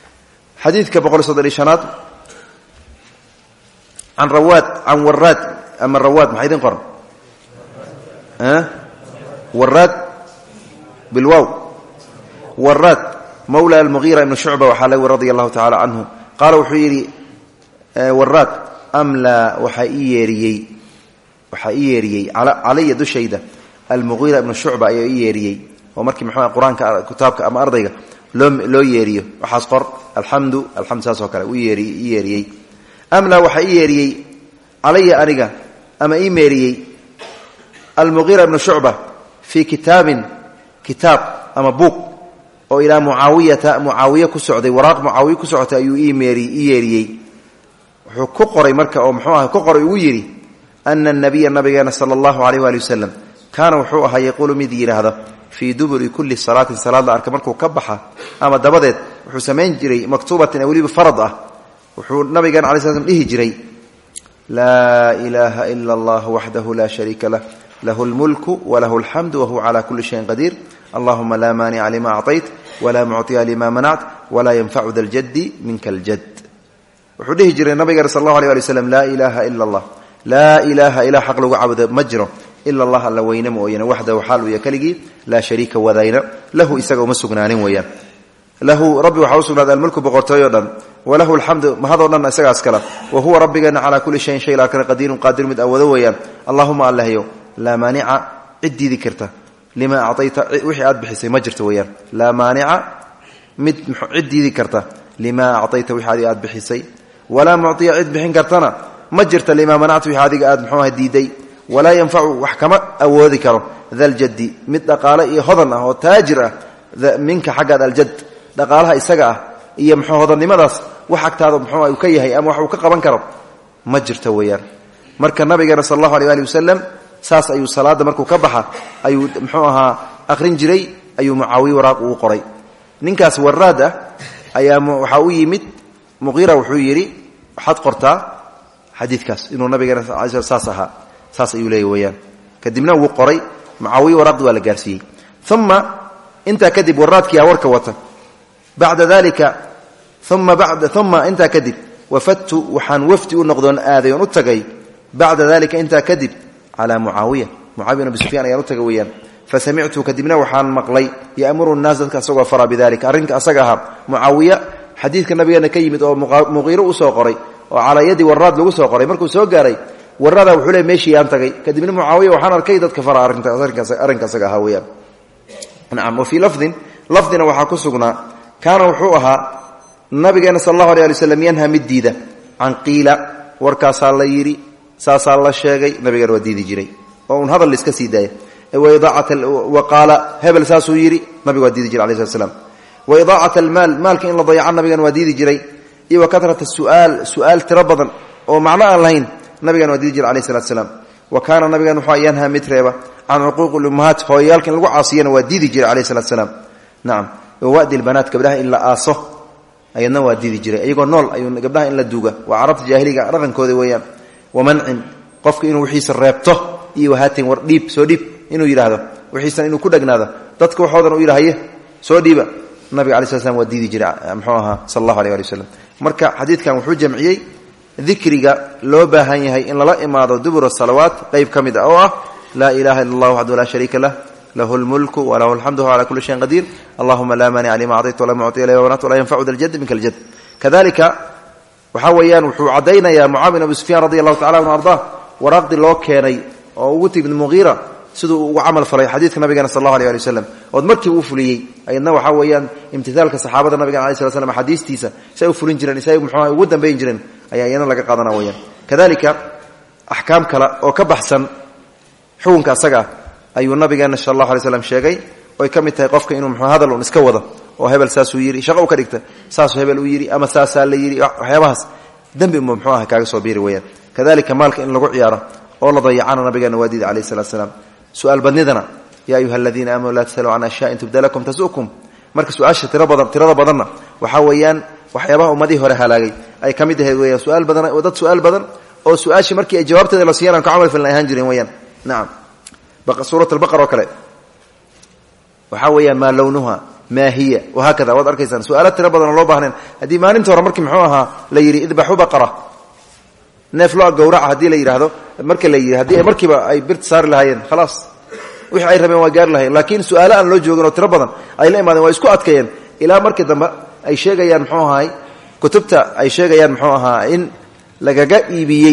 حديث كبقول صدر الشنات عن رواد عن وراد أما الرواد محيدين قرن أه؟ وراد بالواو وراد مولى المغيرة بن شعبة وحالوي رضي الله تعالى عنه قال وحيري أه وراد أملا وحييري وحييري على علي دو شيده المغيرة بن شعبة ييري ومركي محمد القرآن كتابك أما أرضيك لو لو ييري وحاسقر الحمد الحمد ساسو كلا وييري ييري أملا وحييري علي أرجع أما إيميري المغيرة بن شعبة في كتاب كتاب أما بوك أو إلى معاوية معاوية كسعودي وراق معاوية كسعودي أيو إيميري إيري كقري مركا أو محمد كقري ويري أن النبي النبي صلى الله عليه وآله وسلم كان وحوها يقول مدير هذا في دبر كل صلاة صلاة أركمركو كبحة أما دبدت وحسمين جري مكتوبة أولي بفرضة وحو النبي عليه الصلاة والسلام إيه جري لا إله إلا الله وحده لا شريك له له الملك وله الحمد وهو على كل شيء قدير اللهم لا مانع لما أعطيت ولا معطي لما منعت ولا ينفع ذا الجد منك الجد وحده جري النبي صلى الله عليه وسلم لا إله إلا الله لا إله إلا حق له عبد مجره إلا الله ألا وينم وين وحده وحاله يكلجي لا شريك وذين له إسقى ومسجنان ويان له ربي وحوسه هذا الملك بقرطيا وله الحمد ما هذا لنا إسقى أسكلا وهو ربنا على كل شيء شيء لكن قدير قادر مد أوذ ويان اللهم الله يو لا مانع عدي ذكرته لما أعطيت وحي عاد بحسي مجرت ويان لا مانع مد عدي ذكرته لما أعطيت وحي عاد بحسي ولا معطي عد بحين كرتنا مجرت لما منعت وحي عاد عاد محوها ديدي ولا ينفع وحكمة أو ذكره ذا الجد مثل قال إيه هضنه وتاجره منك حق ذا الجد دقالها إسقاه إيه محو هضن لماذا وحكت هذا محو يكيه أم وحو كقبان كرب مجر تويان مرك النبي صلى الله عليه وآله وسلم ساس أي صلاة مركو كبحة أي محوها أخرين جري أي معاوي وراق وقري ننكاس ورادة أي محاوي مت مغيرة وحويري حد قرطا حديث كاس إنه النبي صلى الله عليه وسلم ساسها saas ayuu leeyahay weeyaan kadibna wuu qoray Muawiya warqad waa la gaarsiiyay thumma inta kadib waraadkii warka wata bacda dalika thumma bacda thumma inta kadib wafattu waxaan wafti u noqdoon aaday oo u tagay bacda dalika inta kadib ala Muawiya Muawiya ibn Sufyan ayaa u tagay weeyaan fasami'tu kadibna waxaan maqlay yaamuru an-nas dadka asagoo fara bidalika arrinka asaga aha Muawiya xadiidka nabiga ka yimid oo Mughira u soo qoray oo ala yadi waraad lagu soo qoray markuu soo gaaray warada wuxuu leeyahay meeshii aan tagay kadibna Muawiya waxaan arkay dadka fara arinta arinka asaga ahaa weeyaan naam wa fi lafdin lafdina waxa ku sugnaa kaana wuxuu ahaa nabigeena sallallahu alayhi wasallam yanha midida an qila warkaas la yiri saasa la sheegay nabigeena waa diidi jiray oo un hadal iska sii daayay wa idaa'at wa qala hebel saasu yiri nabiga waa diidi jiray alayhi wasallam wa idaa'at al mal malka in la dayaca nabigeena waa diidi jiray iyo katrat as-su'al su'al tirabadan oo macna aan lahayn nabigan wadiid jir alayhi salatu wasalam wa kana nabigan wuxuu yanha mitreba aan xuquuq ummahat hooyalkan lagu caasiyana wadiid jir alayhi salatu wasalam naam wadi albanat gabdhaha illa aaso ayna wadiid jir ayagoo nool ayuu gabdhaha in la duuga wa arabta jaahiliga dhaqankooda weeyaan wa man'in qofka inuu wixiisa reebto iyo haatin war dhiib soo dhiib inuu yiraahdo wixiisa inuu ku dhagnaado dadka waxoodan uu yiraahaye soo dhiiba nabiga alayhi salatu wasalam wadiid jir muxuuha sallallahu alayhi wasallam marka xadiidkan wuxuu jamciyay ذكرك لو باهن yahay in lala imaado dubur salawat qayb kamid ah oo ah la ilaha illa allah wahdahu la sharika lah lahu almulku wa lahu alhamdu ala kulli shay'in qadir allahumma la mani lima a'tayta wa la mu'ti lima mana'ta wa la yanfa'u dhal jadd minka al jadd kadhalika waxa weeyaan wuxuu cadeynaya Muawiya ibn Sufyan radiyallahu ta'ala anhu arda waraqdi loo keenay oo ugu tibn Mughira sidoo ugu amal falay xadiiska nabiga sallallahu alayhi wa sallam oo markii uu fuliyay ayadna waxa weeyaan imtithaalka saxaabada nabiga alayhi sallam xadiistiisa say u fulin jireen say muxuu ugu dambeyn jireen ayaa iyana laga qaadana weeyaan kadalika ahkaam kala oo ka baxsan xukunka asaga ayuu nabiga sallallahu alayhi wa sallam sheegay oo ay kamid tahay qofka inuu muxuu hadal uu iska wado oo hebel saas uu yiri shaqo uu ka dhigta saas hebel uu yiri ama saas la yiri waxyaabahaas dambi muxuu ah kaaga soo biiri weeyaan kadalika maalka in lagu ciyaaro oo la dayacana nabiga wadiid alayhi sallam su'aal badnidana ya ayuha alladhina amanu la tasalu an ashyaa'in tubdalakum tasukum marka su'aasha tirada badan tirada badanna waxa weeyaan waxyaabaha ummadii hore halaagay ay kamid ahayd weeyaan su'aal badan oo dad su'aal badan oo su'aashi markii ay jawaabteeda la siiyaan ka amal filan ahaan jireen weeyaan naam baqa suurat al-baqara kale waxa weeyaan ma lawnuha maa hiya wahaakada waad arkaysaan su-aalo tiro badan oo loo baahneen haddii maalinta hore markii muxuu ahaa la yidhi idbaxu baqara neef loo gawraca haddii la yidhaahdo marka la yidhi haddii markiiba ay birta saari lahaayeen khalaas wixii ay rabeen waa gaari lahayen laakiin su-aalo aan loo joogin oo tiro badan ay la imaadeen waa isku adkeeyeen ilaa markii dambe ay sheegayaan muxuu ahaay kutubta ay sheegayaan muxuu ahaa in lagaga iibiyey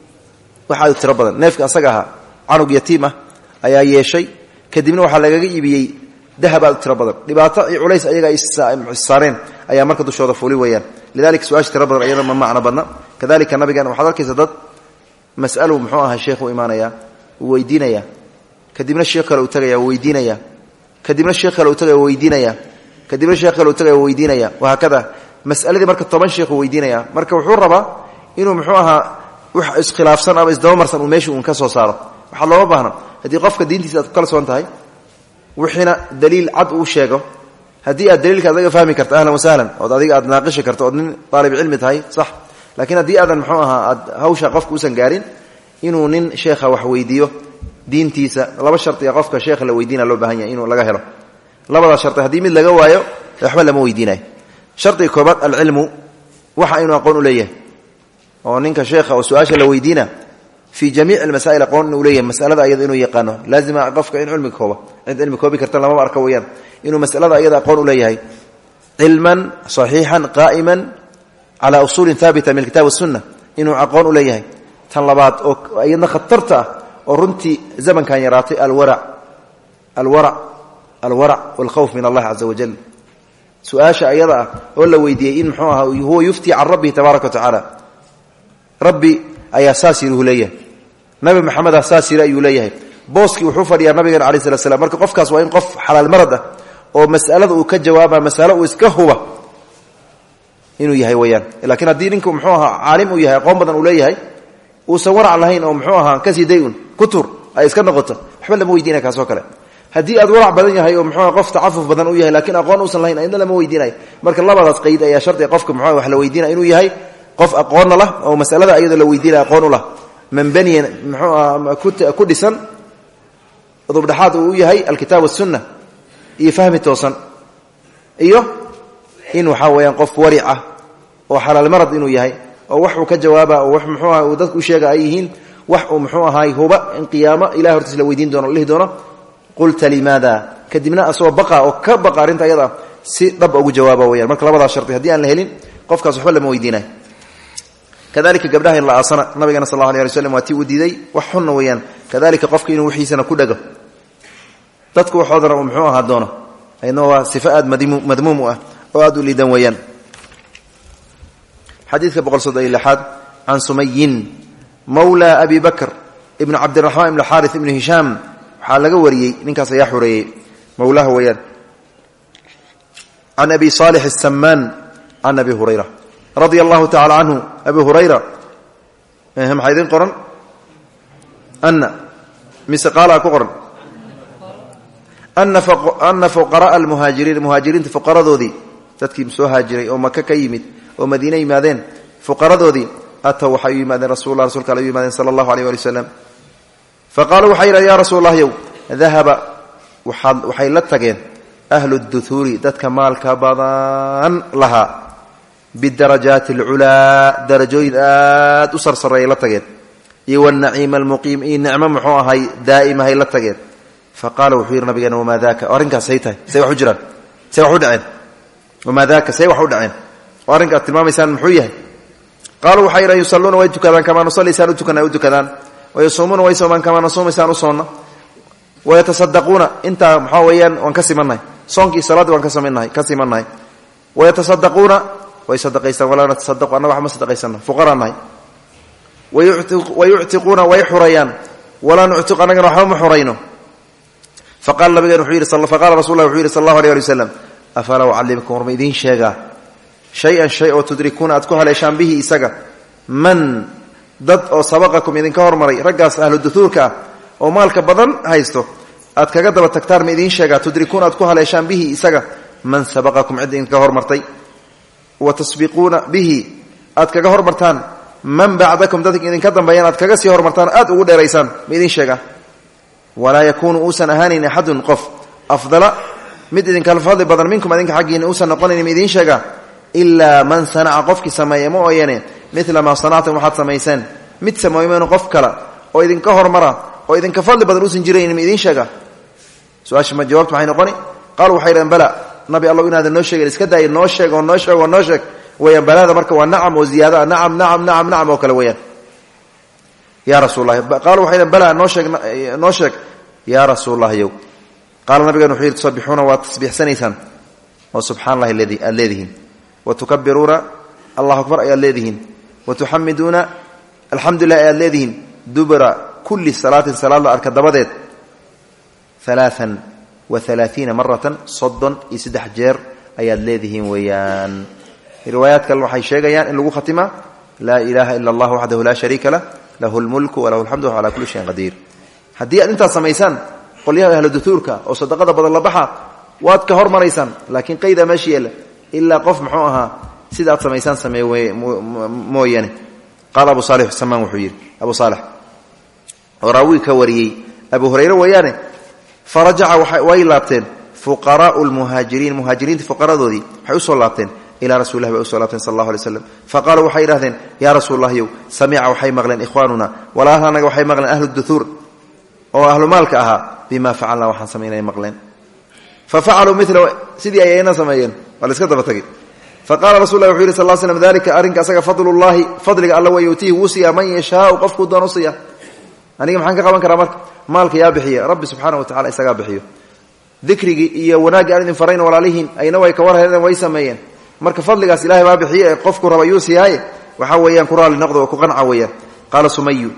waxaa tiro badan neefka asaga ahaa canug yatiim ah ayaa yeeshay kadibna waxaa lagaga iibiyey dahab aad u tiro badan dhibaato iyo culays ayaga ay saareen ayaa marka dushooda fuuli weeyaan lidalika su-aasha tiro badan ayada ma macno badna kadalika nabigan waxaad arkaysa dad mas'alu muxuu ahaa sheekhu imaanaya uu weydiinaya kadibna sheekh kale uu tagaya uu weydiinaya kadibna sheekh kale uu tagaya uu weydiinaya kadibna sheekh kale uu tagaya uu weydiinaya wahaakada mas'aladii marka toban sheekh uu weydiinaya marka wuxuu rabaa inuu muxuu ahaa wax iskhilaafsan ama isdabamarsan uu meesha uun ka soo saaro waxaa looma baahna haddii qofka diintiisa aad ku kalsoon tahay wixiina daliil cad uu sheego haddii aad daliilka adaga fahmi karto ahlan wasahlan ood adiga aad naaqishi karto ood nin aalib cilmi tahay sax laakiin haddii aadan muxuu ahaa aad hawsha qofka uusan gaarin inuu nin sheekha wax weydiiyo diintiisa laba shardiga qofka sheekha la weydiina loo baahan yahay inuu laga helo labadaas shardi haddii mid laga waayo waxba lama weydiinayo shardiga koobaad alcilmu waxa inuu aqoon u leeyahay oo ninka sheekha oo su-aasha la weydiina fii jamiic almasaa'il aqoon inuu leeyahay masalada ayada inuu yaqaano laazima qofka in cilmiga kooba cid cilmi koobi karta lamaba arka weyaan inuu masalada ayada aqoon u leeyahay cilman saxiixan qaa'iman calaa usuulin haabita min alkitab wasunna inuu aqoon u leeyahay tan labaad oo ayadna khatarta ah oo runtii zamankan yaraatay alwarac alwarac alwarac walkhawf min allahi caza wajal su-aasha ayada ah oo la weydiiyey in muxuu ahaa huwa yuftii can rabbihi tabaaraka wa tacaala rabbi ayaa saas yiri uu leeyahay nabi maxamedaa saas yiri ayuu leeyahay booskii wuxuu fadhiyaa nabigeena calayi slat slam marka qofkaas waa in qof xalaal marad ah oo mas'alada uu ka jawaaba masalo uu iska huba inuu yahay weyaan laakiin haddii ninku muxuu ahaa caalim uu yahay aqoon badan uu leeyahay uusan warac lahayn oo muxuu ahaa kasii day-un kutur ay iska noqoto waxba lama weydiinaya kaasoo kale haddii aad warac badan yahay oo muxuu qof tacafuf badan u yahay laakiin aqoon uusan lahayn ayadna lama weydiinayo marka labadaas qayd ayaa shardiga qofka muxuu wax la weydiinaya inuu yahay qof aqoonna lah oo masalada ayada la weydiinaya aqoon u lah man baniya muxuu aha ku dhisan dubdhaxaad uu yahay alkitaab wasunna iyo fahmi toosan iyo in waxaa weeyaan qof waric ah oo xalaal marad inuu yahay oo wax uu ka jawaaba oo wax muxuu aha uu dadku u sheega ay yihiin wax uu muxuu ahaay huba in qiyaamo ilahay hortiis la weydiin doono lihi doono qulta limaada kadibna asoo baqa oo ka baqa arrinta ayada si dhab ugu jawaaba weyaan marka labadaas shardi haddii aan la helin qofkaas waxba lama weydiinayo kadalika gabdhaha in la aasana nabigana sal alla alay ali waslam waa tii uu diiday wax xunna weeyaan kadalika qofka inuu wixiisana ku dhego dadku waxoodana uu muxuu ahaa doono ayadna waa sifo aad madmuum u ah oo aad u liidan weeyaan xadiidka boqol soddon iyo lixaad can sumayin mawla abi bakr ibn cabdiraxmaan ibn xaari ibn hishaam waxaa laga wariyey ninkaas ayaa xureeyey mawlaha weeyaan can abi saalix asamaan can abi hurayra radia allahu tacala canhu abi hurayra maxaa idin qoran ana mise qaala ku qoran ana fuqara'a almuhaajiriin muhaajiriinta fuqaradoodii dadkii soo haajiray oo maka ka yimid oo madiine yimaadeen fuqaradoodii atow waxay u yimaadeen rasulula rasulka alle u yimaadeen sala allahu aleyh ali wasalam faqaaluu waxay yidhahdeen ya rasuul allah yow dahaba waxay la tageen ahlu duhuuri dadka maalka badan lahaa bidarajaati alculaa darajooyin aad u sarsareeyay la tageen iyo wanaciim almuqiim iyo nicmo muxuu ahay daa'imahay la tageen faqaala wuxuu yidhi nabigeena wamaa daaka oo arrinkaas say tahay say wax u jiraan say wax u dhaceen wamaa daaka say wax u dhaceen oo arrinkaad tilmaamaysaan muxuu yahay qaaluu waxay yidhahan yusalluuna way tukadaan kamaa nusalli saan u tukana u tukadaan wayasuumuuna way soomaan kamaa nasuumi saan u soonna wayatasaddaquuna intaa maxaa weeyaan waan ka simannahay soonkii salaaddii waan ka samaynahay ka simannahay wayatasaddaquuna way sadaqaystaan walaa natasadaqu annaga wax ma sadaqaysanno fuqaraan nahay wayuctiquuna way xurayaan walaa nuctiq annagana waxba ma xurayno faqala nabigeen wuxuu yidhi faqala rasul lah wuxuu yidhi sal allahu alay ali wasalam afalaa ucallimkum warma idiin sheegaa shay-an shay oo tudrikuuna aad ku haleeshaan bihi isaga man dad oo sabaqakum idinka hormaray raggaas ahlu duhuurka ah oo maalka badan haysto aad kaga daba tagtaan ma idiin sheegaa tudrikuuna aad ku haleeshaan bihi isaga man sabaqakum cid idinka hormartay wa tasbiquuna bihi aad kaga hormartaan man bacdakum dadka idinka dambeeyaan aad kaga sii hormartaan aad ugu dheeraysaan ma idiin sheegaa walaa yakuunu uusan ahaanin axadun qof afdala mid idinkala fadli badan minkum adinka xaggiina uusan noqonayn ma idiin sheega ilaa man sanaca qofkii sameeya ma ooyane midla maa sanactum waxaad samayseen mid sameeyeen qof kale oo idinka hormara oo idinka fadli badan uusan jirayn ma idiin sheega su'aasha ma jawaabtu waxay noqoni qaal waxay yiraahdeen bala nabi allah inaad noo sheegay iska daay noo sheeg oo noo sheeg oo noo sheeg weeyaan balada marka waa nacam oo ziyaada nacam nacam nacam nacam oo kale weeyaan ya rasuulallah qaal waxay yiraahdeen bala noo sheeg noo sheeg ya rasuulallah yow qaal nabiga wuxuu yiri tasbixuna wa tasbixsanaysan wa subhanallahi alladhi alladhi wa tukabbiruna allahu akbar ay alladhi wa tuhammiduna alhamdulillah ay alladhi dubra kulli salatin salalla arkadabadeed ثلاثا وثلاثين مرة صدن يسدح جير أياد لذهين ويان روايات كلمة waxay sheegayaan in lagu khatima la ilaha illa allah wahdahu la sharika lah lahu almulku wa lahu alhamdu ala kulli shay'in qadir hadii aad inta samaysan qoliyaha ahlu duthurka oo sadaqada badan la baxa waad ka hormaraysan laakiin qayda maashi illa qof muxuu aha sida aad samaysan sameeyay mooyane qala abu salih samaan wuxuu yiri abu salih rawi ka wariyay abu hurayra wayane فرجع ويلابتين فقراء المهاجرين مهاجرين فقراء ذودي حيوصوا لابتين إلى رسول الله وصلى الله صلى الله عليه وسلم فقالوا وحي راهدين يا رسول الله يو سمع وحي مغلن إخواننا ولا أهلنا وحي مغلن أهل الدثور أو أهل مالك أها بما فعلنا وحن سمينا مغلن ففعلوا مثل سيدي أينا سميين والإسكت بتقي فقال رسول الله صلى الله عليه وسلم ذلك أرنك أسك فضل الله فضلك الله ويؤتيه وسيا من يشاء وقفك الدنوسيا aniga maxaan ka qaban karaa marka maalka yaa bixiya rabbi subhanahu wa ta'ala isaga bixiyo dhikrigi iyo wanaag aan idin farayna walaalihiin ayna way ka warheedeen way sameeyeen marka fadligaas ilaahay baa bixiye qofku raba yuusiyaay waxa weeyaan quraal noqdo ku qanca weeyaan qala sumayyu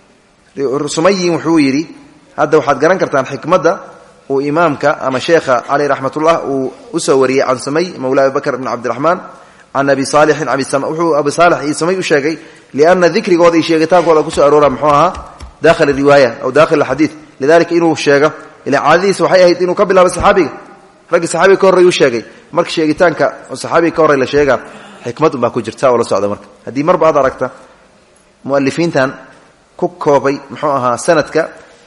sumayyi wuxuu yiri hadda waxaad garan kartaan xikmada oo imaamka ama sheekha ali rahmatullah uu u soo wariyay aan samay mawla bakr ibn abd alrahman an abi salih an abi sama wuxuu abi salih samay u sheegay liana dhikrigooda iyo sheegitaankooda ku soo aroora muxuu ahaa داخل الرواية أو داخل الحديث لذلك إنه الشيغة إلى عاديس وحي أهيد إنه قبل الصحابي رجل صحابي كور يشيغي مرك شيغتان كا صحابي كور إلى شيغا حكمته ما كجرتا ولا صعد مرك هذه مرة بعض ركته مؤلفين تان كوكوبي محوها سندك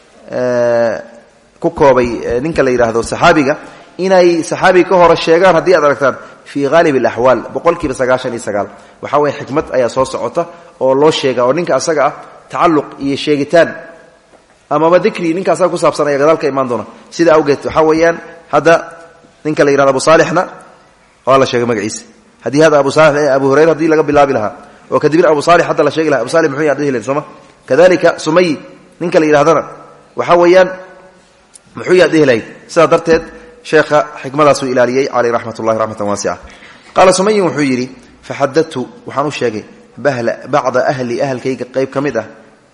آه كوكوبي نينك اللي يراهدو صحابيغا إني صحابي كور الشيغان هذه أدركتان في غالب الأحوال بقول كي بسقاشن يسقال وحاول حكمة أي صوص عطة أو الله شيغا أو نينك أسقى تعلق iyo sheegitaan ama ba dhikri ninka asaga ku saabsan ay gadalka iman doona sida awgeed waxa weeyaan hada ninka la yiraahdo Abu Salihna wala sheegay magaciisa hadii hada Abu Salih Abu Hurayra hadii laga bilaabi lahaa oo kadib Abu Salih hada la sheegay lahaa Abu Salih muxuu yahay dhihilay sama kadalika Sumay ninka la yiraahdana waxa weeyaan muxuu yahay dhihilay sida darteed sheekha xikmadaas uu ilaaliyay ali rahmatullahi rahmatan wasi'a qala Sumay wuxuu yiri fahaddatu waxaan u sheegay بهل بعض أهل أهل كيج قيب كمده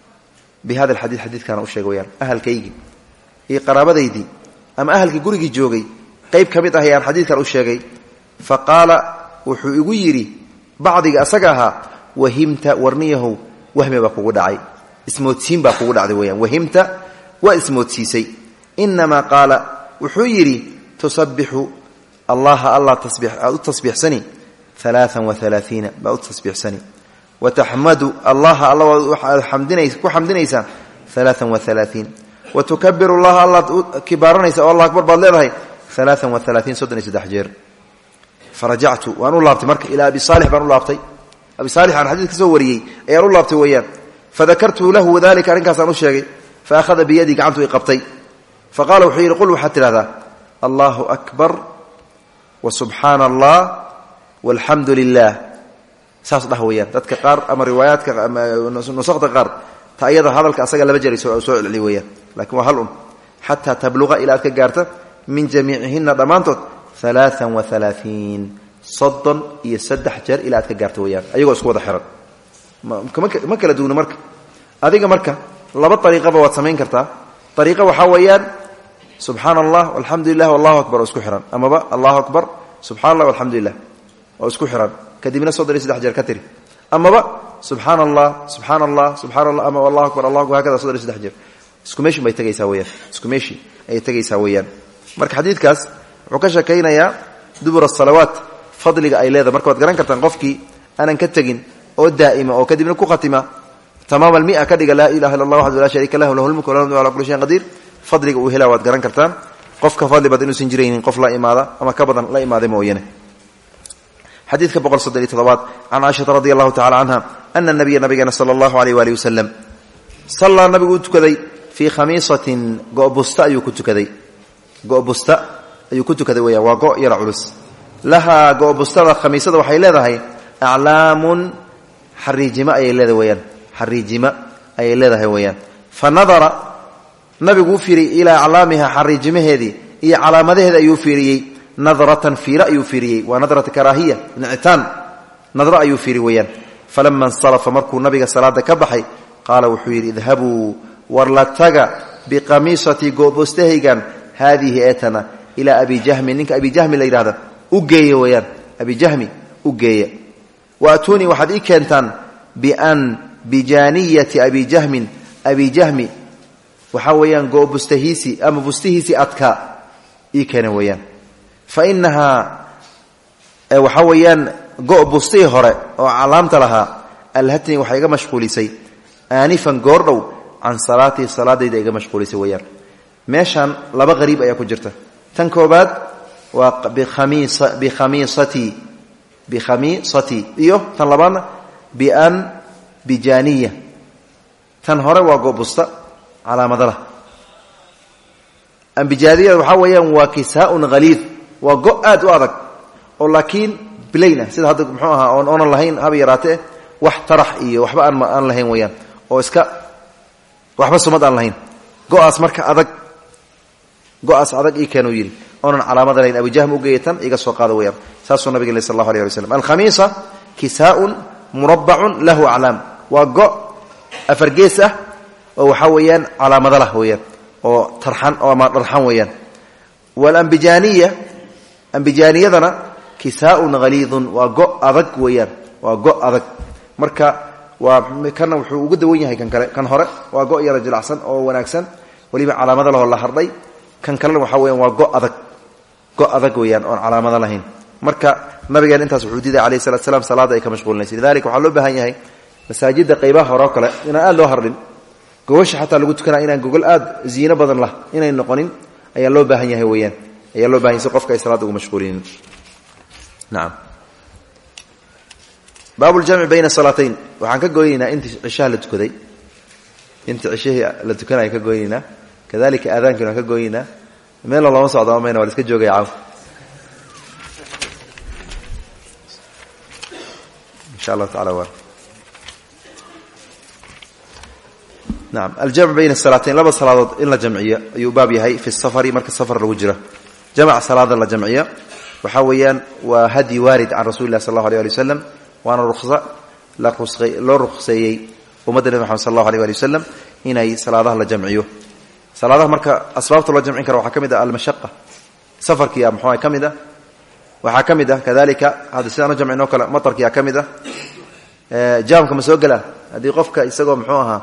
بهذا الحديث حديث كان أشياء ويان أهل كيج هي قرابة دي أما أهل كجوري جوجي قيب كمده هي الحديث كان أشياء فقال وحيويري بعض أسجها وهمت ورنيه وهم بقول داعي اسمه تيم بقول داعي ويان وهمت واسمه تيسي إنما قال وحيري تسبح الله الله تسبح أو تسبح سني ثلاثا وثلاثين بأو تسبح سني وتحمد الله الله الحمدنيس كحمدنيسا ثلاثا وثلاثين وتكبر الله الله كبارنيسا والله أكبر بالله ثلاثا وثلاثين صدنيس دحجير فرجعت وأنا لابتي مرك إلى أبي صالح بأنا لابتي أبي صالح عن حديث كسوري أي أنا لابتي وياه فذكرت له ذلك أنك سنشيغي فأخذ بيدي قعمت إقبتي فقال وحير قل حتى هذا الله أكبر وسبحان الله والحمد لله ساس دهويان dadka qaar ama riwaayaadka nusaqda qaar taayada hadalka asaga laba jeer soo soo celiwayaan laakiin waa hal um hatta tabluga ila ka gaarta min jamiihinna dhamaantood ثلاثة وثلاثين صدن iyo saddex jeer ila ka gaarta wayaan ayagoo isku wada xiran ma kala duuna marka adiga marka laba tariiqaba waad sameyn kartaa tariiqa waxa weeyaan subhanallah walhamdulillah wallahu akbar isku xiran ama ba allahu akbar subhanallah walhamdulillah oo isku xiran kadibna soo daray saddex jeer ka tiri ama ba subhanallah subhanallah subhanallah ama wallahu akbar allahu akbar hada soo daray saddex jeer isku meeshi bay tagaysaa weeyaan isku meeshi ay tagaysaa weeyaan marka xadiidkaas wuxuu ka sheekaynayaa dubur as-salawaat fadliga ay leedahay marka waad garan kartaan qofkii aanan ka tagin oo daa'ima oo kadibna ku khatima tamaam al-mi'a ka dhiga la ilaha illa allah wahdahu la sharika lahu lahul mulku wa lahu al-hamdu ala kulli shay'in qadir fadliga uu helaa waad garan kartaan qofka fadli badan inuusan jiraynin qof la imaada ama ka badan la imaada mooyane xadiidka boqol soddon iyo toddobaad can caaishata radi allahu tacala canha ana nabiya nabigeena sala allahu aleyh waalihi wasalam sallaa nabigu u tukaday fii khamiisatin go-busta ayuu ku tukaday go-busta ayuu ku tukaday weyaan waa go' yara culus lahaa go-bustada khamiisada waxay leedahay aclaamun xariijimo ayay leedahay weyaan xariijimo ayay leedahay weyaan fa nadara nabigu u fiiriyey ilaa aclaamiha xariijimaheedii iyo calaamadaheeda ayuu fiiriyey nadratan fiira ayuu fiiriyey waa nadrata karaahiya nicitaan nadro ayuu fiiri weyaan falama insarafa markuu nabiga salaada ka baxay qaala wuxuu yidhi idhabuu war la taga biqamiisatii goobostahaygan haadihi eetana ilaa abi jahmin ninka abi jahmi la yidhahda u geeya weyaan abi jahmi u geeya waatuunii waxaad ii keentaan bian bijaaniyati abi jahmin abi jahmi waxaa weeyaan goobustahiisii ama bustihiisii adkaa ii keena weeyaan fa inahaa waxaa weeyaan go' bustihii hore oo calaamta lahaa alhatni waxay iga mashquulisay aanifan goordhow can salaatii salaadayda iga mashquulisay weeyaan meeshaan laba qariib ayaa ku jirta tan koobaad waa bikhamiisatii bikhamiisatii iyo tan labaadna bian bijaaniya tan hore waa go-busta calaamadala ambijaadiyada waxaa weeyaan waa kisaaun haliid waa go' aad u adag oo laakiin bilayn ah sida hadda muxuu ahaa oon oonan lahayn haba yaraatee wax tarax iyo waxba aan aan lahayn weyaan oo iska waxba sumad aan lahayn go-aas marka adag go-aas adag ii keenuu yidhi oonan calaamada lahayn abijahm ugeeya tan iga soo qaado weyaan saasuu nabiga le sal allahu alay ali slam alkhamiisa kisaaun murabbacun lahu aclaam waa go' afargees ah oo waxaa weeyaan calaamada lah weyaan oo tarxan oo ama dharxan weeyaan walambijaaniya ambijaaniyadana kisaaun haliidun waa go' adag weeyaan waa go' adag marka waa kana wuxuu uga dawan yahay kan kale kan hore waa go' yara jilacsan oo wanaagsan weliba calaamada lahoo la hardhay kan kalena waxaa weyaan waa go' adag go' adag weeyaan oon calaamado lahayn marka nabigeen intaas wuxuu diiday alayh salatu slam salaada ay ka mashquulinaysay lidalika waxaa loo baahan yahay masaajida qaybaha hore oo kale inaan aad loo hardhin gogosha xataa lagu tukanaa inaan gogol aad ziino badan lah inay noqonin ayaa loo baahan yahay weyaan ayaa loo bahan yahay si qofka ay salaada ugu mashquulinin nacam baab ljamci bayna salaatayn waxaan ka goynaynaa intii cishaha la tukaday intii cishahii la tukanaya ka goynaynaa kadalika aadaankiina waan ka goynaynaa meelna looma socdo mayna waa la iska joogaya caaw insha allahu tacala waa naam aljamc bayna salaatayn laba salaadood in la jamciyo ayuu baab yahay fi safari marka safar lagu jiro jamc salaada la jamciyo waxaa weeyaan waa hadyi waarid can rasuli lah sal allahu alيh ali wasalam waana ruqsa loo ruqseeyey ummadda nebi maxamed sal allahu alيh ali wasalam inay salaadaha la jamciyo salaadaha marka asbaabta loo jamcin kara waxaa ka mid ah almashaqa safarkiia muxua ka mid ah waxaa ka mid ah kadalika hadda sidaan u jamcinoo kale matarkiia ka mid ah jaamka ma soo gela haddii qofka isagoo muxuu ahaa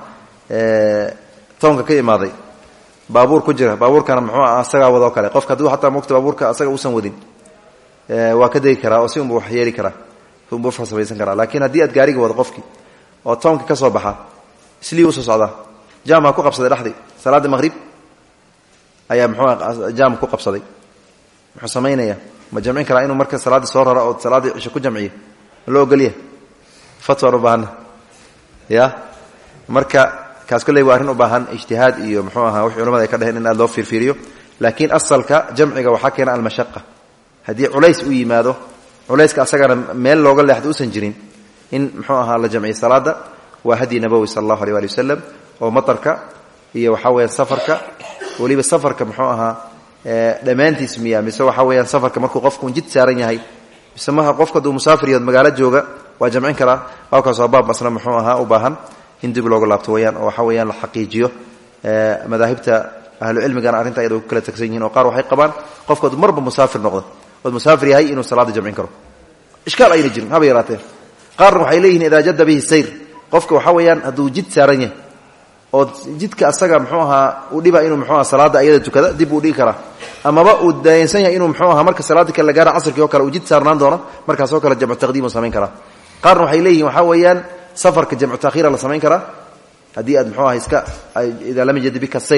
toonka ka imaaday baabuur ku jira baabuurkana muxuu ah asagaa wadoo kale qofka hadduu xataa mogta baabuurka asaga uusan wadin waa ka degi karaa oo si unba wax yeeli karaa si unba ufarsamaysan karaa laakiin haddii aad gaariga wado qofkii oo toonka ka soo baxa islii usoo socdaa jaamha ku qabsaday dhexdii salaada maqhrib ayaa muxuu jaam ku qabsaday muxuu samaynaya ma jamcin karaa inuu marka salaadii soo raro oo salaaddii cisho ku jamciyo ma loo ogolyahay fatwaan u baahana ya marka kaas kolley waa arrin u baahan ijtihaad iyo muxuu ahaa wix culamada ay ka dhaheen in aad loo fiirfiiriyo laakiin asalka jamciga waxaa keena almashaqa haddii culays u yimaado culayska asagana meel looga leexdo usan jirin in muxuu ahaa la jamciyo salaada waa hadyi nabowi sala allahu alيh ali wasalam oo matarka iyo waxaa weeyaan safarka weliba safarka muxuu ahaa dhammaantiis miya mise waxaa weeyaan safarka markuu qofku jid saaran yahay mise maha qofka hadduu musaafiriyood magaalo jooga waa jamcin karaa baabkaas waa baab masna muxuu ahaa u baahan in dib looga laabto weyaan oo waxaa weyaan la xaqiijiyo madaahibta ahlucilmigana arrinta ayada ku kala tagsan yihiin oo qaar waxay qabaan qofka ad marba musaafir noqdo ood musaafir yahay inuu salaada jamcin karo ishkaal ayna jirin haba yaraatee qaarna waxay leeyihin idaa jadda bihi sayr qofka waxaa weeyaan hadduu jid saaran yahay oo jidka asaga muxuu ahaa uu dhiba inuu muxuu aha salaada ayada tukada dib uu dhigi karaa amaba uu dayansan yahay inuu muxuu ahaa marka salaadii kale la gaara casrkii oo kale uu jid saarnaan doono markaasoo kale jamcu taqdiim uu samayn karaa qaarna waxay leeyihin waxaa weeyaan safarka jamcu taakhiira la samayn karaa haddii aad muxuu aha iska idaa lam yajid bika sayr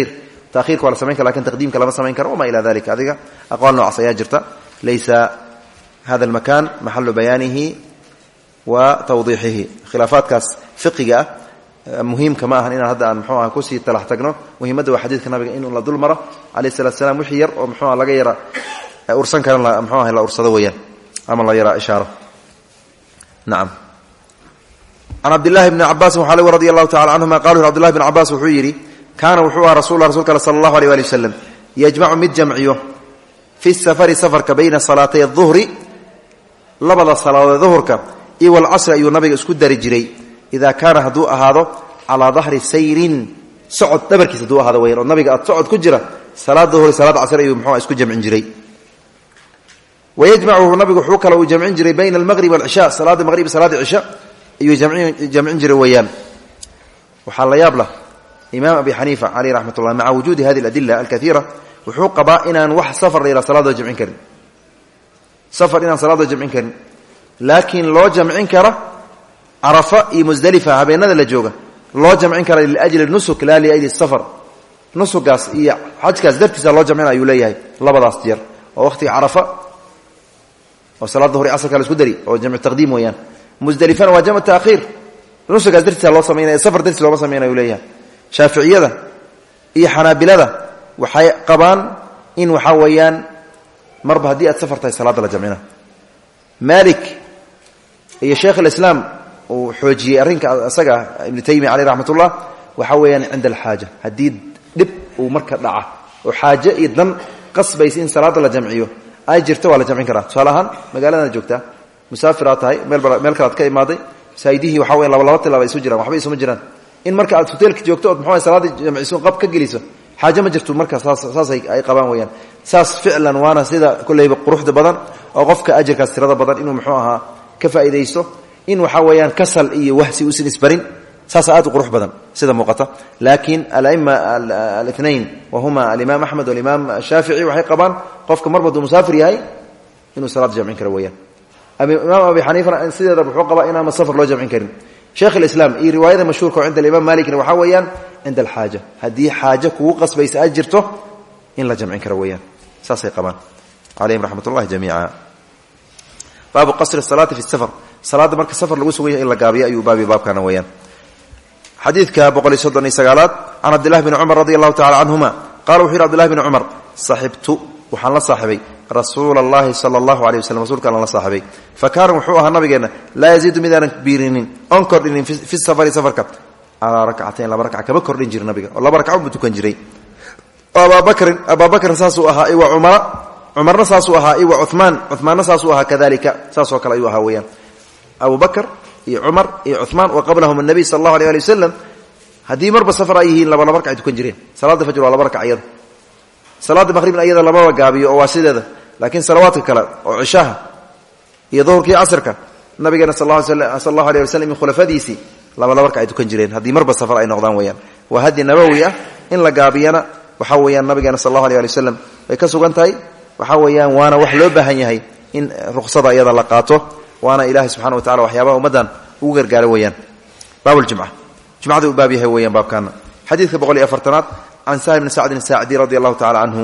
تأخيرك ولا سمينك لكن تقديمك لما سمينك وما إلى ذلك هذه أقوال نوع سياجرته ليس هذا المكان محل بيانه وتوضيحه خلافات كاس فقهية مهم كما أن هذا محوها كوسي تلحتقنا مهمة وحديث النبي إنه الله ذو المرة عليه الصلاة والسلام وحير ومحوها لقى يرى أرسن كان محوها إلا أرسدويا أما الله يرى إشارة نعم عن عبد الله بن عباس وحاله رضي الله تعالى عنهما قالوا عبد الله بن عباس وحيري كان وحوها رسول الله رسولك صلى الله عليه وآله وسلم يجمع مد جمعيه في السفر سفرك بين صلاتي الظهر لبض صلاة الظهرك إيوى العصر أيها النبي اسكد درجري إذا كان هدوء هذا على ظهر سير سعد دبركي هدوء هذا وين النبي قد سعد كجرة صلاة الظهر صلاة العصر أيها محوها اسكد جمع جري ويجمعه النبي حوك لو جمع جري بين المغرب والعشاء صلاة المغرب صلاة العشاء أيها جمع جمع جري ويان وحال يابله إمام أبي حنيفة عليه رحمة الله مع وجود هذه الأدلة الكثيرة وحوق بائنا وح سفر إلى صلاة جمع كريم سفر إلى صلاة جمع كريم لكن لو جمع كرة عرفاء مزدلفة بين هذا اللجوجة لو جمع كرة لأجل النسك لا لأجل السفر نسك قاس إيه حج كاس درتس الله جمعنا أيوليه الله بدأ استير ووقت عرفاء وصلاة ظهر عصر كاس كدري وجمع التقديم ويان مزدلفة وجمع التأخير نسك قاس درتس الله سمينا سفر درتس الله سمينا أيوليه شافعية إيه حنابلة وحي قبان إن وحويان مربى هديئة سفرت صلاة الجمعنا مالك هي شيخ الإسلام وحوجي أرينك أسقى ابن تيمية عليه رحمة الله وحويان عند الحاجة هديد دب ومركز دعة وحاجة إذن قصب يسين صلاة الجمعية أي جرتوا على جمعين كرات صلاحا مقالنا جوكتا مسافرات هاي ميل كرات كاي ماضي سايديه وحويان لو لوات الله يسجران وحبي يسمى جران إن مركز فتيلك جوكتا محويان صلاة جمعيسون قب كجليسه حاجة ما جرتوا مركز ساس ساس أي قبان ويان ساس فعلا وانا سيدا كله يبقى روح بدن أو قفك أجر كاستراد بدن إنه محوها كفائدة يسو إنه حويان كسل إيه وهسي وسن إسبرين ساسات وقروح بدن سيدا موقتا لكن الأئمة الاثنين وهما الإمام أحمد والإمام الشافعي وحي قبان قفك مربط مسافر ياي إنه صلاة جمعين كرويان الإمام أبي حنيفة سيدا بحقبة إنما السفر لو جمعين كريم شيخ الإسلام إيه رواية مشهورة عند الإمام مالك وحويان عند الحاجة هذه حاجة كوقص بيس أجرته إن لا جمعين كرويان ساسي قبان عليهم رحمة الله جميعا باب قصر الصلاة في السفر صلاة مركز السفر لو سويها إلا قابية أي بابي باب كان ويان حديث كابقل صدني سقالات عن عبد الله بن عمر رضي الله تعالى عنهما قال وحير عبد الله بن عمر صحبت وحن الله صاحبي رسول الله صلى الله عليه وسلم رسول كان الله صاحبي فكان وحوها النبي قلنا لا يزيد مدانا كبيرين انكر في السفر سفرك على ركعتين لا بركعه كبكر دينجر النبي والله بركعه بتكون جري ابا بكر ابا بكر ساسو اها اي وعمر عمر ساسو اها اي وعثمان عثمان ساسو اها كذلك ساسو كلا ايها ويان ابو بكر اي عمر اي عثمان وقبلهم النبي صلى الله عليه وسلم هدي مر بسفر ايهين لا بركعه تكون جرين صلاه الفجر ولا بركعه ايضا صلاه المغرب ايضا لا غابي او واسيده لكن صلوات كلا وعشاها هي ظهرك عصرك النبي صلى الله عليه وسلم خلفاديسي laba laba rakac ay tukan jireen hadii marba safar ay noqdaan weeyaan waa hadii nabawi ah in la gaabiyana waxa weeyaan nabiga sallallahu alayhi wa sallam ay ka sugan tahay waxa weeyaan waana wax loo baahan yahay in ruqsada iyada la qaato waana ilaahay subhanahu wa ta'ala waxyaabaha umadan ugu gargaar weeyaan baabul jum'ah jum'adu u baab yahay weeyaan baabkan xadiiska boqol iyo afartanaad an sa'id ibn sa'd as-sa'di radiyallahu ta'ala anhu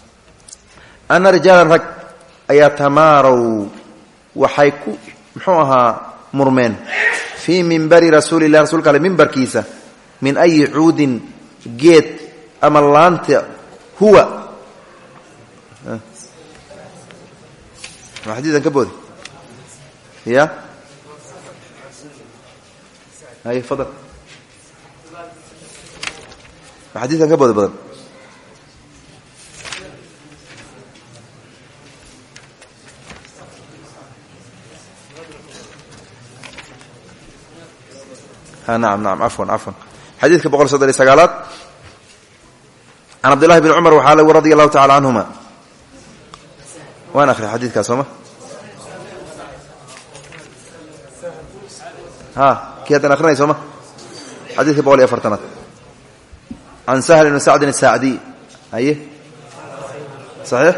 anna rijalan rak ayatamaru waxay ku muxuu ahaa murmeen في منبر رسول الله رسول الله منبر كيسة من أي عود جيت أما اللانت هو حديثا كبودي يا هاي فضل حديثا كبودي بدل ها نعم نعم عفوا عفوا حديث بقول صدر سقالات عن عبد الله بن عمر وحاله رضي الله تعالى عنهما وانا اخر حديث كاسمه ها كيف اخرنا يسمى حديث بقول افرتنات عن سهل بن سعد الساعدي ايه صحيح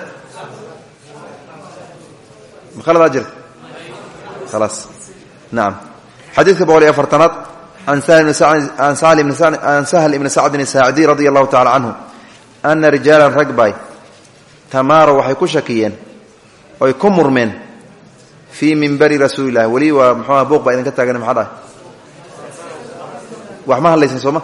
مخالف اجر خلاص نعم حديث بقول افرتنات عن سهل بن سعد عن سهل بن سعد عن سهل بن سعد الساعدي رضي الله تعالى عنه ana rijaalan rag bay tamaaro waxay ku shakiyeen oy ku murmeen fii minbari rasuulillahi weli waa muxuuha buuq baa idinka taagan maxaa dhahay wax ma hadlaysan sooma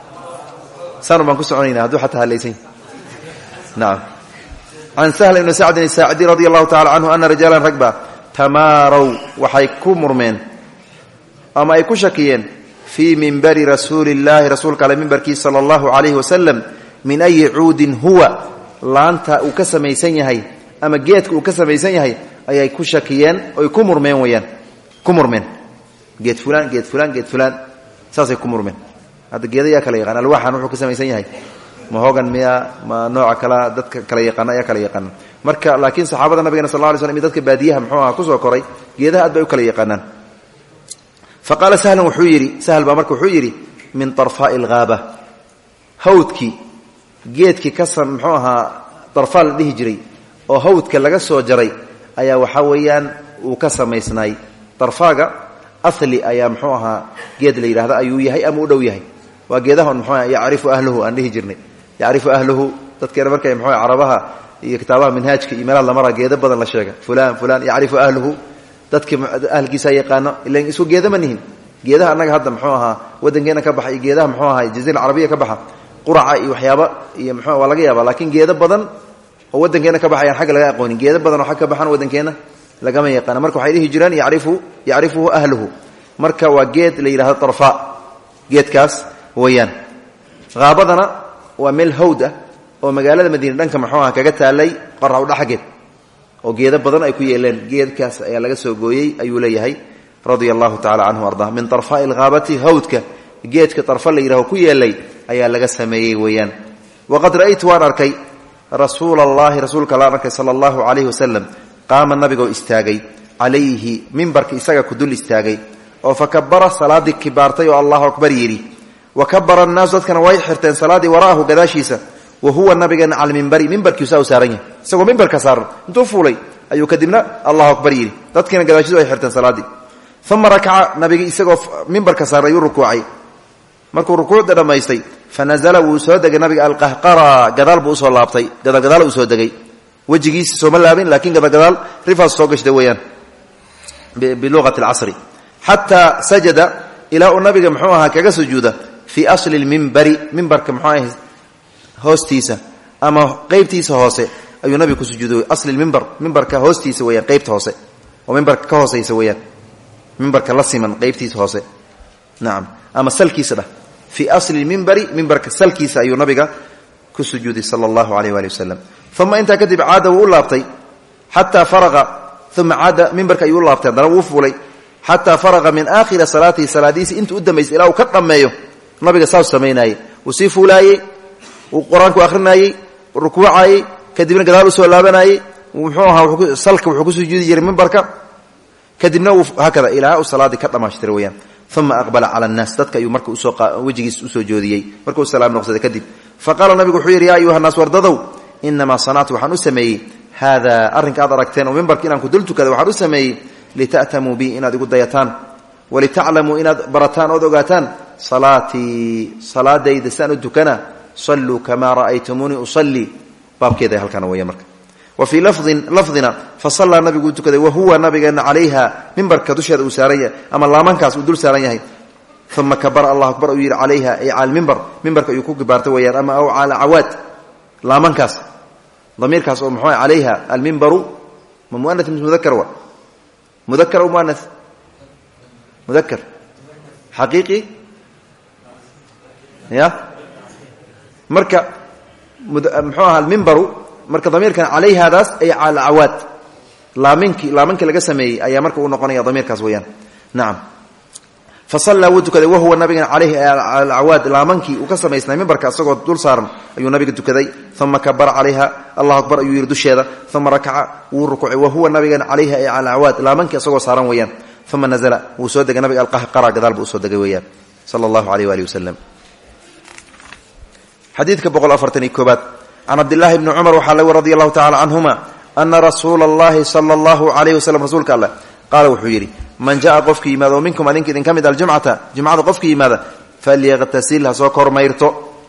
sanu baan ku soconayna hadduu xataa hadlaysan nacam can sahl ibni sacdin saacidi radi allahu tacala canhu ana rijaalan rag baa tamaarow waxay ku murmeen ama ay ku shakiyeen fii minbari rasuulillaahi rasuulka ale mimbarkiisa sala allahu calayhi wasalam min ayi cuudin huwa laanta uu ka samaysan yahay ama geedka uu ka samaysan yahay ayay ku shakiyeen oy ku murmeen weyaan ku murmeen geed fulaan geed fulaan geed fulaan saasay ku murmeen hadda geeda yaa kala yaqaan alwaaxan wuxuu ka samaysan yahay ma hogan miya ma nooca kala dadka kala yaqaana ayaa kala yaqaana marka laakiin saxaabada nabigana sal lla ly slam iyo dadka baadiyaha muxuu aha kusoo koray geedaha aad bay u kala yaqaanaan fa qaala sahlan wuxuu yidhi sahl baa marka wuxuu yidhi min tarfaa'i alghaaba hawdkii geedkii ka sam muxuu ahaa darfaa la dhihi jiray oo hawdka laga soo jaray ayaa waxaa weeyaan uu ka samaysnaay darfaaga asli ayaa muxuu ahaa geed la yidhahda ayuu yahay ama u dhow yahay waa geedahan muxuu aha yacrifu ahluhu aan dhihi jirnay yacrifu ahluhu dadkeena markay muxuu carabaha iyo kitaabaha minhaajka iyo meelaha lamara geeda badan la sheega fulaan fulaan yacrifu ahluhu dadkii ahlkiisa yaqaano ilan isku geeda ma nihin geedaha annaga hadda muxuu ahaa waddankeena ka baxa iyo geedaha muxuu ahaa jaziira carabiya ka baxa quraca iyo waxyaaba iyo muxuu waa laga yaaba laakiin geeda badan oo waddankeena ka baxayaan xagga laga aqoonin geeda badan oo xag ka baxan waddankeena lagama yaqaana marka waxay dhihi jiraan yacrifu yacrifuhu ahluhu marka waa geed la yidhahdo darfa geedkaas weyaan haabadana waa meel hawd ah oo magaalada madiina dhanka muxuu aha kaga taalay qorax udhaxgeed oo geeda badan ay ku yeeleen geedkaas ayaa laga soo gooyey ayuu leeyahay radia allahu tacala canhu arda min tarfaai alghaabati hawdka geedka darfa la yidhaho ku yeelay ayaa laga sameeyey weeyaan waqad ra'aytu waan arkay rasuula allahi rasuulka laan arkay sala allahu calayhi wasalam qaama nabigoo istaagay calayhi mimbarka isaga ku dul istaagay oo fa kabara salaadii kibaartay oo allahu akbar yidhi wa kabara annaasu dadkana way xirteen salaadii wara'ahu gadaashiisa wa huwa nabigeena cala mimbari mimbarkiisa u saaran yahay isagoo mimbarka saaran intuu fuulay ayuu kadibna allahu akbar yidhi dadkiina gadaashiisu ay xirteen salaadii uma rakaca nabigi isagoo mimbarka saaran ayuu rukuucay markuu rukuucda dhammaystay fa nazala wuu soo degay nabiga alqahqara gadaal buu usoo laabtay gadaalgadaal uu soo degay wejigiisa sooma laabin laakiin gadaalgadaal rifaas soo gashda weeyaan biluqati alcasri xataa sajada ilaa uu nabiga muxuu ahaa kaga sujuuda fii asli lmimbari mimbarka muxuu aha hoostiisa ama qeybtiisa hoose ayuu nabiga ku sujuuday asli mimbar mimbarka hoostiisa weyaan qeybta hoose oo mimbarka ka hooseysa weyaan mimbarka la siman qeybtiisa hoose nacam ama salkiisa dhah fii asli mimbari mimbarka salkiisa ayuu nabiga ku sujuuday sala allahu alayh waali wasalam uma intaa kadib caada wuu u laabtay xataa faraqa uma caada mimbarka ayuu u laabtay haddana wuu fuulay xataa faraqa min aakhiri salaatihi salaadihiisi intuu u dambaysay ilaa uu ka dhammeeyo nabiga saas samaynaayey wuu sii fuulaayey wuu qur-aanku akhrinayey rukuucayey kadibna gadaal usoo laabanayey muxuu ahaa salka wuxuu ku sujuudi jiray mimbarka kadibna uu haakada ilaa uu salaadii ka dhamaashtiray weyaan uma aqbala cala annaas dadka ayuu marka usoo wejigiis usoo joodiyey markuu salaam noqsaday kadib fa qaala nabigu wuxuu yidhi yaa ayuha naas wardadow inamaa sanactu waxaan u sameeyey haadaa arrinka aad aragteen oo mimbarka inaan ku dul tukada waxaan u sameeyey lita'tamuu bi inaad igu dayataan walitaclamuu inaad barataan ood ogaataan salaatii salaadayda saan u tukana salluu kamaa ra'aytumuunii usallii baabkeeda halkaana weya marka wa fii lafdin lafdina fa sallaa nabiguu tukaday wa huwa nabigeena calayha mimbarka dusheeda uu saaran yahay ama laamankaas uu dul saaran yahay uma kabara allahu akbar uu yidhi calayha ay cala lmimbar mimbarka ayuu ku kibaartay weyaan ama aw cala cawaad laamankaas damiirkaas oo muxuu calayha almimbaru ma muanat mis mudakar wa mudakar aw muanas mudakar xaqiiqi ya marka muxuu ahaa mimbaru marka damiirkan calayhadaas ay cala cawaad laaminki laamankii laga sameeyey ayaa marka uu noqonaya damiirkaas weyaan nacam fa sallaa wuu tukaday wahuwa nabigan calayhi alcawaad laamankii uu ka samaysnay mimbarka isagoo dul saaran ayuu nabiga tukaday uma kabara calayha allahu akbar ayuu yidhi dusheeda uma rakaca wuu rukuucay wahuwa nabigan calayha ay cala cawaad laamankii isagoo saaran weeyaan uma nazla wuu soo degay nabiga alqahqara gadaal buu usoo degay weeyaan sala allahu alayh waalihi wasalam xadiidka boqol afartan iyo koobaad can cabdillaahi bni cumar waxaa laga radi allahu tacala canhuma ana rasuula allahi sala allahu alayhi wasalam rasuulka alleh qaala wuxuu yidhi man jaa qofka yimaada oo minkum adinka idin ka mid aljumcata jumcada qofka yimaada falyaqtasil ha soo kormayrto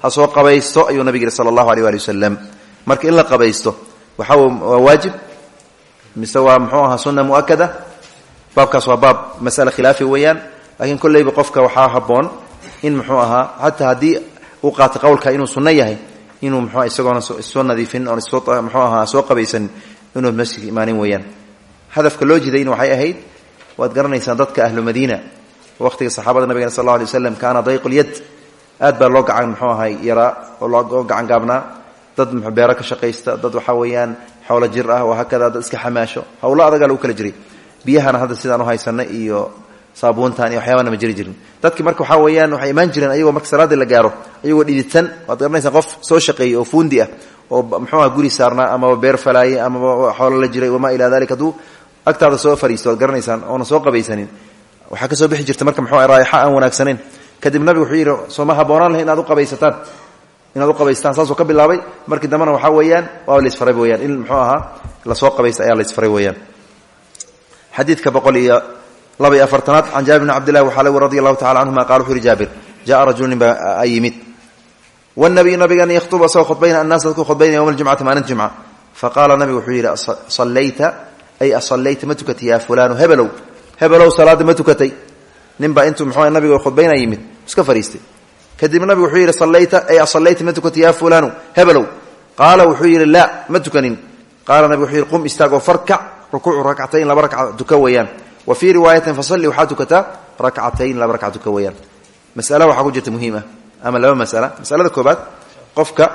hasoo qabaysto ayuu nabiga sala allahu alayh waali wasalam marka in la qabaysto waxa waa waajib mise waa muxuu ahaa sunna mu'akada baabkaas waa baab mas'ale khilaafi weeyaan laakiin kollayba qofka waxaa habboon in muxuu ahaa xataa haddii uu qaato qowlka inuu sunno yahay inuu muxuu isagoona soo nadiifin oon soo muxuu ahaa soo qabaysan inuu masjidka imaanin weeyaan hadafka loo jiday in waxay ahayd waad garanaysaan dadka ahlu madiina waqtiga saxaabada nabiga sallallahu alayhi wasallam kaana dayqul yad aad baa loo gacan muxuu ahaa yaraa oo loo gacan gaabnaa dad beero ka shaqaysta dad waxa weeyaan xoolo jir ah oo hakada dad iska xamaasho hawlo adaga lagu kala jiray biyahana hadda sidaan u haysanay iyo saabuuntan iyo waxyaabana ma jiri jirin dadki marka waxa weeyaan waxay imaan jireen ayagoo marka salaada la gaaro ayagoo dhiditan waad garanaysaa qof soo shaqeeyay oo fuundi ah oo muxuu ahaa guri saarnaa ama beer falaayay ama xoolo la jiray wama ila dalika duu agtaada soo fariisto waad garanaysaan oona soo qabaysanin waxaa ka soo bixi jirta marka muxuu ahaa raa'ixa aan wanaagsanayn kadib nabigu wuxuu yidhi soo ma haboonaan lahayn inaad u qabaysataan inaad u qabaystaan saasoo ka bilaabay markii dambena waxaa weeyaan waa la isfaray weeyaan in muxuu ahaa lasoo qabaysta ayaa la isfaray weeyaan xadiidka boqol iyo laba iyo afartanaad can jaabir bni cabdillahi waxaa lagu radi allahu tacala canhuma qala wuxuu yihi jaabir jaa rajulu nin baa a yimid wanabiyu nabigan yakhtubu asagoo khudbayna annaas dadku khudbaynaya yowma aljumcati maalinta jumca faqaala nabigu wuxuu yidhi sallayta ay asallayta ma tukatay yaa fulaanu hebelow hebelow salaada ma tukatay ninbaa intuu muxuu nabiga khudbaynaya yimid iska fariistay kadibna nabigu wuxuu yidhi sallayta ay asallayta ma tukatay yaa fulaanu hebelow qaala wuxuu yidhi laa ma tukanin qaala nabigu wuxuu yidhi qum istaagoo farkac rukuucu rakcatayn laba rakca tuka weeyaan wa fii riwaayatin fasalli waxaa tukataa rakcatayn laba rakca tuka weeyaan mas'ala waxaa ku jirta muhiim ah ama laba mas'ala masalada koobaad qofka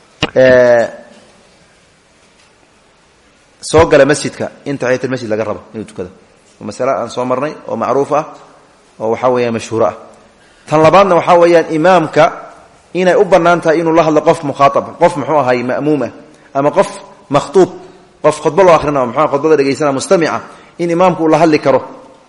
soo gala masjidka in taxiyatul masjid laga rabo inuu tukado waa mas'ala aan soo marnay oo macruuf ah oo waxaa weeyaan mashhuuro ah tan labaadna waxaa weeyaan imaamka inay u bannaan tahay inuu la hadlo qof mukhaatab qof muxuu ahay ma'muum ah ama qof makhtuub qof khudbo loo akhrina muxuu khudbada dhegaysana mustamica in imaamku uu la hadli karo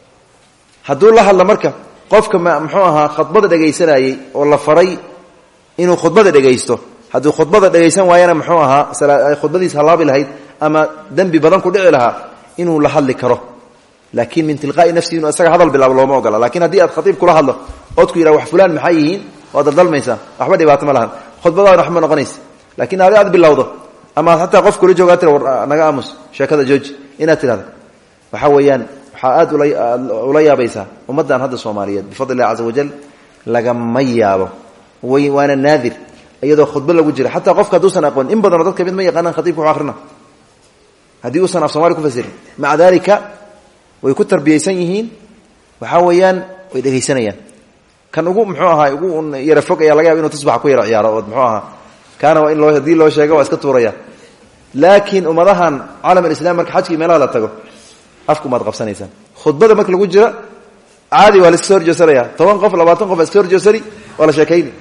hadduu la hadlo marka qofka muxuu ahaa khudbada dhegaysanayay oo la faray inuu khudbada dhegaysto hadduu khudbada dhegaysan waayana muxuu ahaa khudbadiis halaabi lahayd ama dembi badan ku dhici lahaa inuu la hadli karo laakiin min tilqaa'i nafsihi inuu isaga hadal bilaabo looma ogola laakiin haddii aad khatiib kula hadlo ood ku yidhaha wax fulaan maxay yihiin waad daldalmaysaa waxba dhibaato ma lahan khudbadaana waxba ma noqonaysa laakiin adi aad bilowdo ama aad xataa qof kula joogaa tira war naga aamus sheekada jooji inaad tidhahdo waxaa weeyaan waxaa aad ula yaabaysaa ummaddan hadda soomaaliyeed bifadli illahi caza wajal lagama yaabo waana naadir iyadoo khudbo lagu jira xataa qofka hadduusan aqoon in badanoo dadka mid ma yaqaanaan khatiibka wax akhrina haddii uusan af somali ku fasirin maca daalika way ku tarbiyaysan yihiin waxaa weeyaan way dhegaysanayaan kan ugu muxuu ahaa ugu yara fog ayaa laga yaba inu tusbaxa ku yara ciyaaro ood muxuu ahaa kaana waa in loo haddii loo sheego waa iska tuuraya laakiin ummadahan caalam alislam marka xajkii meelaha la tago afku maad qabsanaysaan khudbada marka lagu jira caadi waa la iska soo horjoosanaya toban qof labaatan qof iska horjoosani waa la sheekayni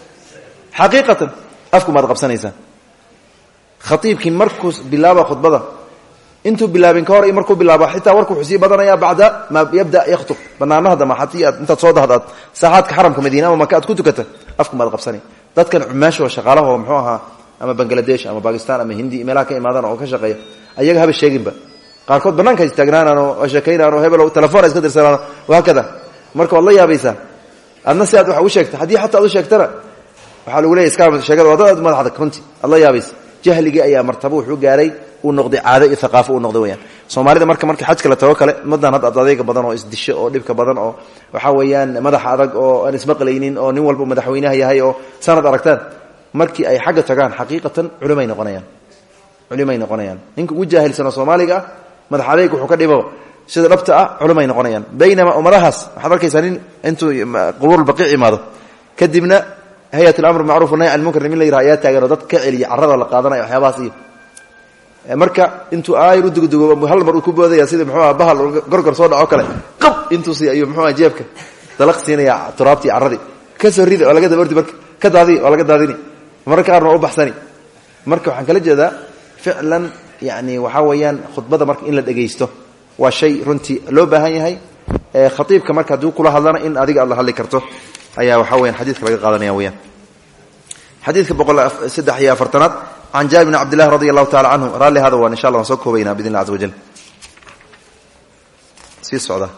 xaqiiqatan afku maad qabsanaysaan khatiibkii markuu bilaaba khudbada intuu bilaabin ka hor iyo markuu bilaabo xitaa warku wuxuu sii badanaya bacda ma yabda yakhtub banaanaha dama hatii aad intaad soo dahdaad saaxaadka xaramka madiina ama maka aad ku tukata afku maad qabsanay dadkan cumaasha oo shaqaalaha oo muxuu ahaa ama bangladesh ama bakistan ama hindi meelaha ka imaadaan oo ka shaqeeya ayaga haba sheeginba qaarkood banaanka istaagnaanaan oo sheekaynaan oo hebel telefoon iska dirsanaan waakada marka waad la yaabaysaa adna si aad wax u sheegta haddii xataa aad u sheegtana waxaa lagu leeyahy iska sheegada waa dad madaxda runtii aad la yaabaysa jahligii ayaa martabo wuxuu gaaray uu noqday caado iyo thaqaafo uu noqday weyaan soomaalida marka marka xajka la tago kale ummadan hadda adadayga badan oo isdisho oo dhibka badan oo waxaa weeyaan madax adag oo aan ismaqlaynin oo nin walba madaxweynaha yahay oo sanad aragtaan markii ay xagga tagaan xaqiiqatan culimay noqonayaan culimay noqonayaan ninka ugu jaahilsanoo soomaaliga ah madax adayg wuxuu ka dhibo sida dhabta ah culimay noqonayaan baynama ummadahaas waxaad arkaysaa nin intuu qubuur baqiic imaado kadibna hayat alamr macruuf nahy can munkar min la yiraha ayaa taagan oo dad ka celiya carrada la qaadanaya waxyaabahaas iyo marka intuu aayar u dugdugo hal mar uu ku boodaya sida muxuu ahaa bahal gorgor soo dhaco kale qab intuu si ayuu muxuu ahaa jeebka dalaq siinaya turaabtii carradii ka soo rida oo laga dabardi marka ka daadi oo laga daadini marka qaarna u baxsani marka waxaan kala jeedaa ficlan yani waxa weeyaan khudbada marka in la dhageysto waa shay runtii loo baahan yahay ee khatiibka marka haduu kula hadlana in adiga Allah hadli karto ayaa waxa weeyaan xadiiska laga qaadanaya weeyaan xadiiska boqol saddex iyo afartanaad عن جابر بن عبد الله رضي الله تعالى عنه رالي هذا وإن شاء الله نسوكه بينا بإذن الله عز وجل سي السعودة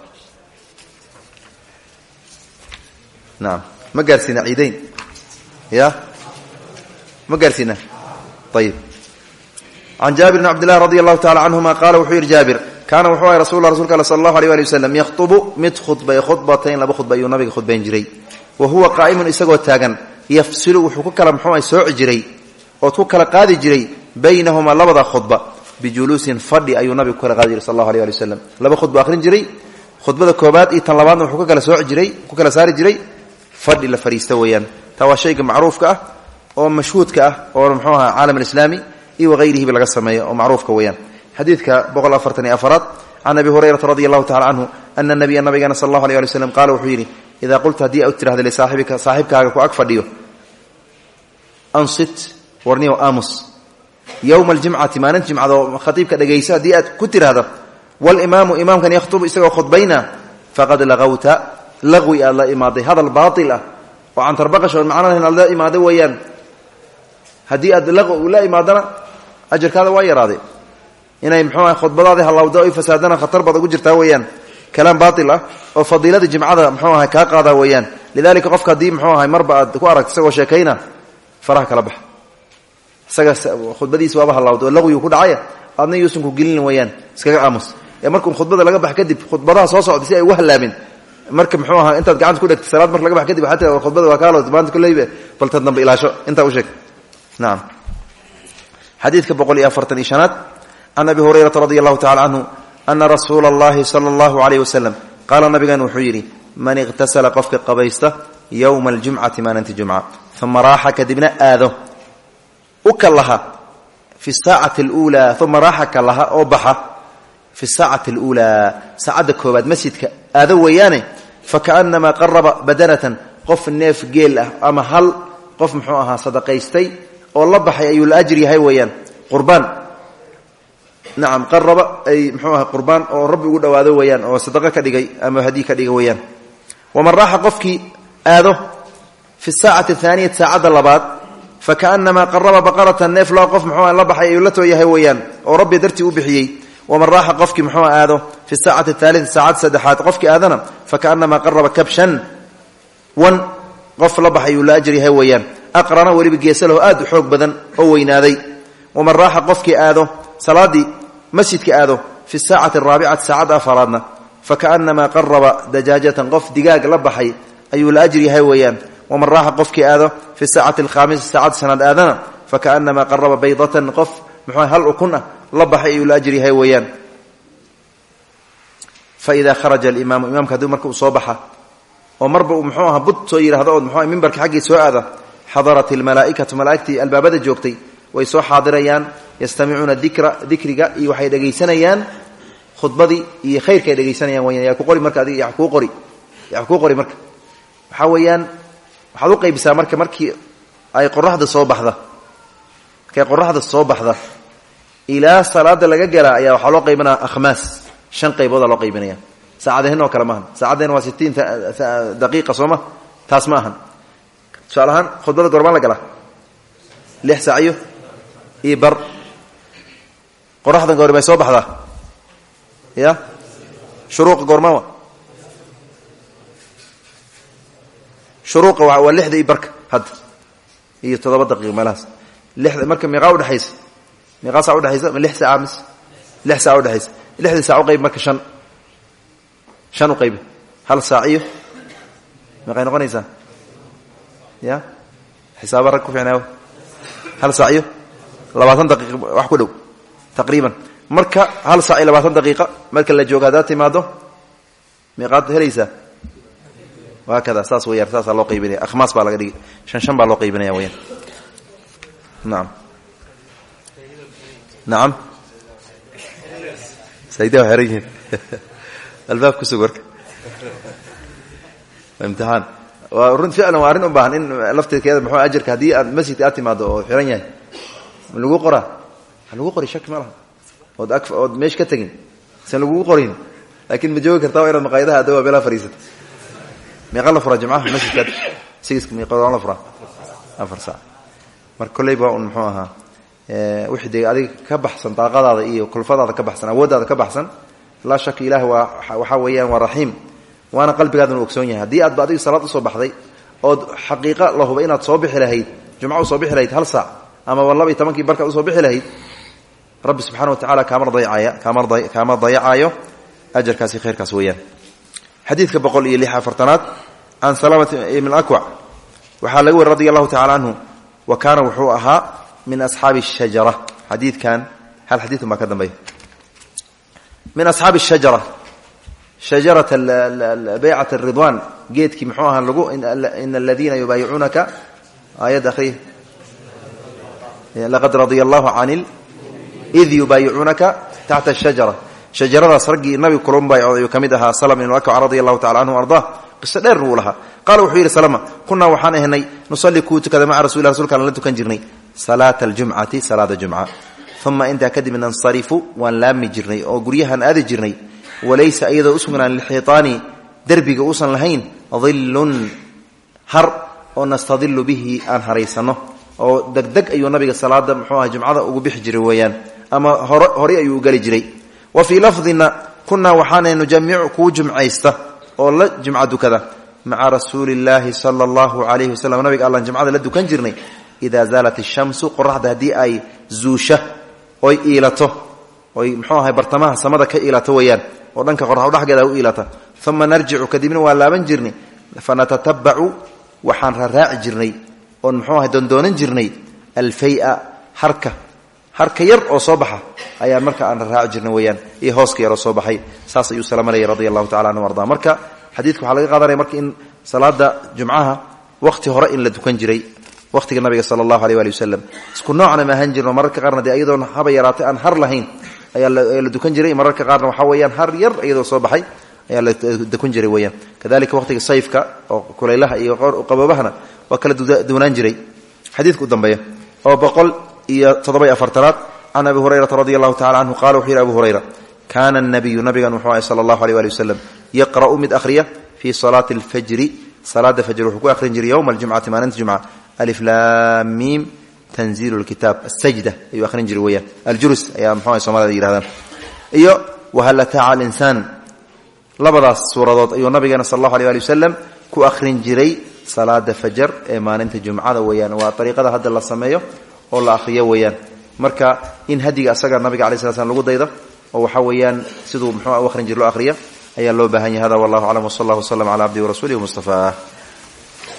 نعم ما قال سينا عيدين يا ما قارسنا طيب عن جابر بن عبد الله رضي الله تعالى عنهما قال وحير جابر كان وحوى رسول الله رسول الله صلى الله عليه وآله وسلم يخطب مد خطبة خطبتين لبا خطبة ينبغي خطبين جري وهو قائم إساقو تاغن يفصل وحكوك لمحوى سوع جري وتوك لقاضي جري بينهما لبضا خطبة بجلوس فردي أي نبي كل قادر صلى الله عليه وسلم لبا خطبة آخرين جري خطبة كوبات إيتان لبان وحكوك لسوع جري وحكوك لساري جري فردي لفريستويا توا شيء معروف كأه ومشهود كأه ومحوها عالم الإسلامي وغيره بلغ السماء ومعروف كويان حديثك بقول أفرتني أفراد عن أبي هريرة رضي الله تعالى عنه أن النبي النبي صلى الله عليه وسلم قال وحيني إذا قلت هدي أو ترى هذا لصاحبك صاحبك أكفر ديو أنصت ورني وآمس يوم الجمعة ما ننجم على خطيبك دقيسة دي كتر هذا والإمام إمام كان يخطب يسوي خطبينا فقد لغوت لغوي الله إماضي هذا الباطل وعن تربقش المعنى هنا الله إماضي ويان هدي أد لغو لا إمادنا أجر كذا ويا راضي إن يمحوها خطبة هذه الله وداء فسادنا خطر بعض أجر تاويان كلام باطل وفضيلة الجمعة محوها كاقا ويان لذلك قفك دي محوها مربع كوارك تسوى شاكينا فرح كلبح سجى خطبة دي سوابها الله وداء لغو يكون عاية أنا يوسفك قليل ويان سكاك عمس يا مركم خطبة لقبح كدب خطبة صوصة دي وهلا من مركب محوها أنت قاعد تقول اتصالات مركب لقبح كدب حتى الخطبة وكالة زمان كل يبه بلتنضم إلى شو أنت وشك نعم حديث بقول أفرتن إشانات عن أبي هريرة رضي الله تعالى عنه أن رسول الله صلى الله عليه وسلم قال النبي وحيري من اغتسل قفك قبيسته يوم الجمعة ما ننتي جمعة ثم راح كدبنا آذه أكلها في الساعة الأولى ثم راح كلها أوبحة في الساعة الأولى سعدك وبعد مسجدك آذه وياني فكأنما قرب بدنة قف النيف قيل أما هل قف محوها صدقيستي والله بحي أي الأجر هاي ويان قربان نعم قرب أي محوها قربان أو ربي يقول هذا ويان أو صدقة كديجي أما هدي كديجي ويان ومن راح قفك آذه في الساعة الثانية ساعة اللبات فكأنما قرب بقرة النيف لا قف محوها الله بحي يولته هاي ويان أو ربي درتي وبحيي ومن راح قفك محوها آذه في الساعة الثالثة ساعة سدحات قفك آذنا فكأنما قرب كبشا ون قف لبحي يولا أجري هاي ويان أقرنا ولي بقيسله آد حوق بدن أو وينادي ومن راح قفك آذه صلادي مسجدك آذه في الساعة الرابعة ساعة فرادنا فكأنما قرب دجاجة قف دقاق لبحي أي الأجر هويان ومن راح قفك آذه في الساعة الخامسة ساعة سند آذنا فكأنما قرب بيضة قف محوى هل أكون لبحي أي الأجر هويان فإذا خرج الإمام إمام كدو مركب صوبحة ومربع محوها بط صير هذا محوى منبرك حقي سوء هذا حضرت الملائكة ملائكتي البابة جوكتي ويسوى حاضريان يستمعون الذكر ذكرك وحي دغيسنيان خطبدي iyo khayrka dhageysanayaan way yaa ku qori marka adiga yaa ku qori yaa ku qori marka waxa weeyaan waxa uu qaybisa marka markii ay qorraxda soo baxda kay qorraxda soo baxda ila salaada laga gala ayaa waxa loo qaybinaa akhmaas shan qaybood loo qaybinaya saacadahan oo kala maahan saacadahan waa sittiin daqiiqo sooma taas maahan su'aalahan khudbada goorma la gala lix saaciyo iyo bar qorraxda goor bay soo baxda يا شروق قرماوة شروق واللحظة يبرك هاد هي تضرب دقيقة ملاس اللحظة مركب ميقاود حيس ميقاس عود حيس من لحظة عامس لحظة عود حيس لحظة ساعة قيب مركب شن شنو قيبه هل ساعيه ميقاين غنيسان يا حساب ركو في عناوة هل ساعيه لبعضان دقيقة واحد كله تقريبا marka hal saac iyo labaatan daqiiqo marka la joogo hada timaado miiqaad helaysa waa kada saas weeyar saas loo qaybinaya akhmaas baa laga dhigay shan shan baa loo qaybinaya weeyaan naam naam sayda hariin albaab ku sugarka imtixaan waa run ficlan waa arin u baahan in lafteeda muxuu ajirka hadii aad masjidka aad timaado oo xiran yahay lagu qora lagu qori shaki ma laha od akf od meesh ka tagin san lagu qorin laakiin ma joogi kartaa inaad maqaydaha adoo bila fariisad meeqa la fura jumcaha masjidka sigiska meeqa la fura afar saac mar kulay baa un muxuu ahaa ee wixii adiga ka baxsan daaqadaada iyo kulfadaada ka baxsan awoodaada ka baxsan la shaki ilaahi waa waxa weeyaan waa rahiim waana qalbigaada uu ogsoon yahay hadii aad baadiga salaad soo baxday oo xaqiiqa la hubo inaad soo bixi lahayd jumcaha soo bixi lahayd hal saac ama wallahi tobankii barka u soo bixi lahayd rabbi subhanahu wa ta'ala kaamar dayacaya kaamar day kaamar dayacayo ajarkaasi khayrkaas weeyaan xadiidka boqol iyo lix afartanaad an salamah ibn al-akwa waxa lagu wari radiyallahu ta'ala anhu wa kana wuxuu ahaa min ashabi ash-shajara xadiidkan hal xadiid ma ka dambeey min ashabi ash-shajara شجرة بيعة الرضوان جيتك محوها لغو إن الذين يبايعونك آيات أخيه لقد رضي الله عن ال... إذ يبايعونك تحت الشجرة شجرة سرقي النبي كلهم بايعوا يكمدها سلم بن الأكوع رضي الله تعالى عنه وأرضاه قصة دير لها قالوا وحير سلمة كنا وحانه هني نصلي كوت كذا مع رسول الله رسول كان لن تكنجرني صلاة الجمعة صلاة الجمعة ثم أنت أكد من انصرف وأن لا مجرني أو قريها أن آذي جرني وليس أيضا أسمنا للحيطان دربك أوصن لهين ظل هر ونستظل به أن هريسانه أو دقدق أيها النبي صلى الله عليه وسلم محوها جمعة أو بحجر ويان أما هري أيها قال جري وفي لفظنا كنا وحانا نجمع كو جمعيسته أو لا جمعة كذا مع رسول الله صلى الله عليه وسلم نبي الله جمعة لدو كان جرني إذا زالت الشمس قرح دي أي زوشة أو إيلته أو محوها برتماها سمدا كإيلته ويان ودنك قرح ودحقدا و إيلته ثم نرجع كدبنا ولا بنجرني فنتتبع وحان راع جرني oo muxuu ahay dondoonan jirnay alfay'a harka harka yar oo soo baxa ayaa marka aan raac jirnay weeyaan iyo hooska yar oo soo baxay saas ayuu salaamalay radiyallahu ta'ala anhu warda marka xadiidku waxa laga qaadanay marka in salaada jumcaha waqti hore in la dukan jiray waqtiga nabiga sallallahu alayhi wa sallam isku noocna ma han jirno marka qaarna iyadoo haba yaraatay aan har lahayn ayaa la dukan jiray marka qaarna waxa weeyaan har yar iyadoo soo baxay ayaa la dukan jiray weeyaan kadalika waqtiga sayfka oo kulaylaha iyo qabobahana وكل دونان جري حديث قدام بيه أو بقول إيا تضبي أفرترات عن أبي هريرة رضي الله تعالى عنه قال وحير أبو هريرة كان النبي نبي محمد صلى الله عليه وسلم يقرأ مد أخرية في صلاة الفجر صلاة الفجر وحكو أخر جري يوم الجمعة ما ننت جمعة ألف لام ميم تنزيل الكتاب السجدة أيوة أخر جري ويا الجرس يا محمد صلى الله عليه وسلم أيوة وهل تعالى الإنسان لبضع السورة أيوة نبي صلى الله عليه وسلم كو أخر جري صلاة فجر maalinta jumcada weeyaan waa tariiqada hadda la sameeyo oo la akhriyo weeyaan marka in hadiga asaga nabiga kaleey sallallahu lagu daydo oo waxa weeyaan sidoo muxuu akhrin jiro akhriya ayaa loo baahan yahay hada wallahu a'lam wa sallallahu sallam ala abdi wa rasulihi mustafa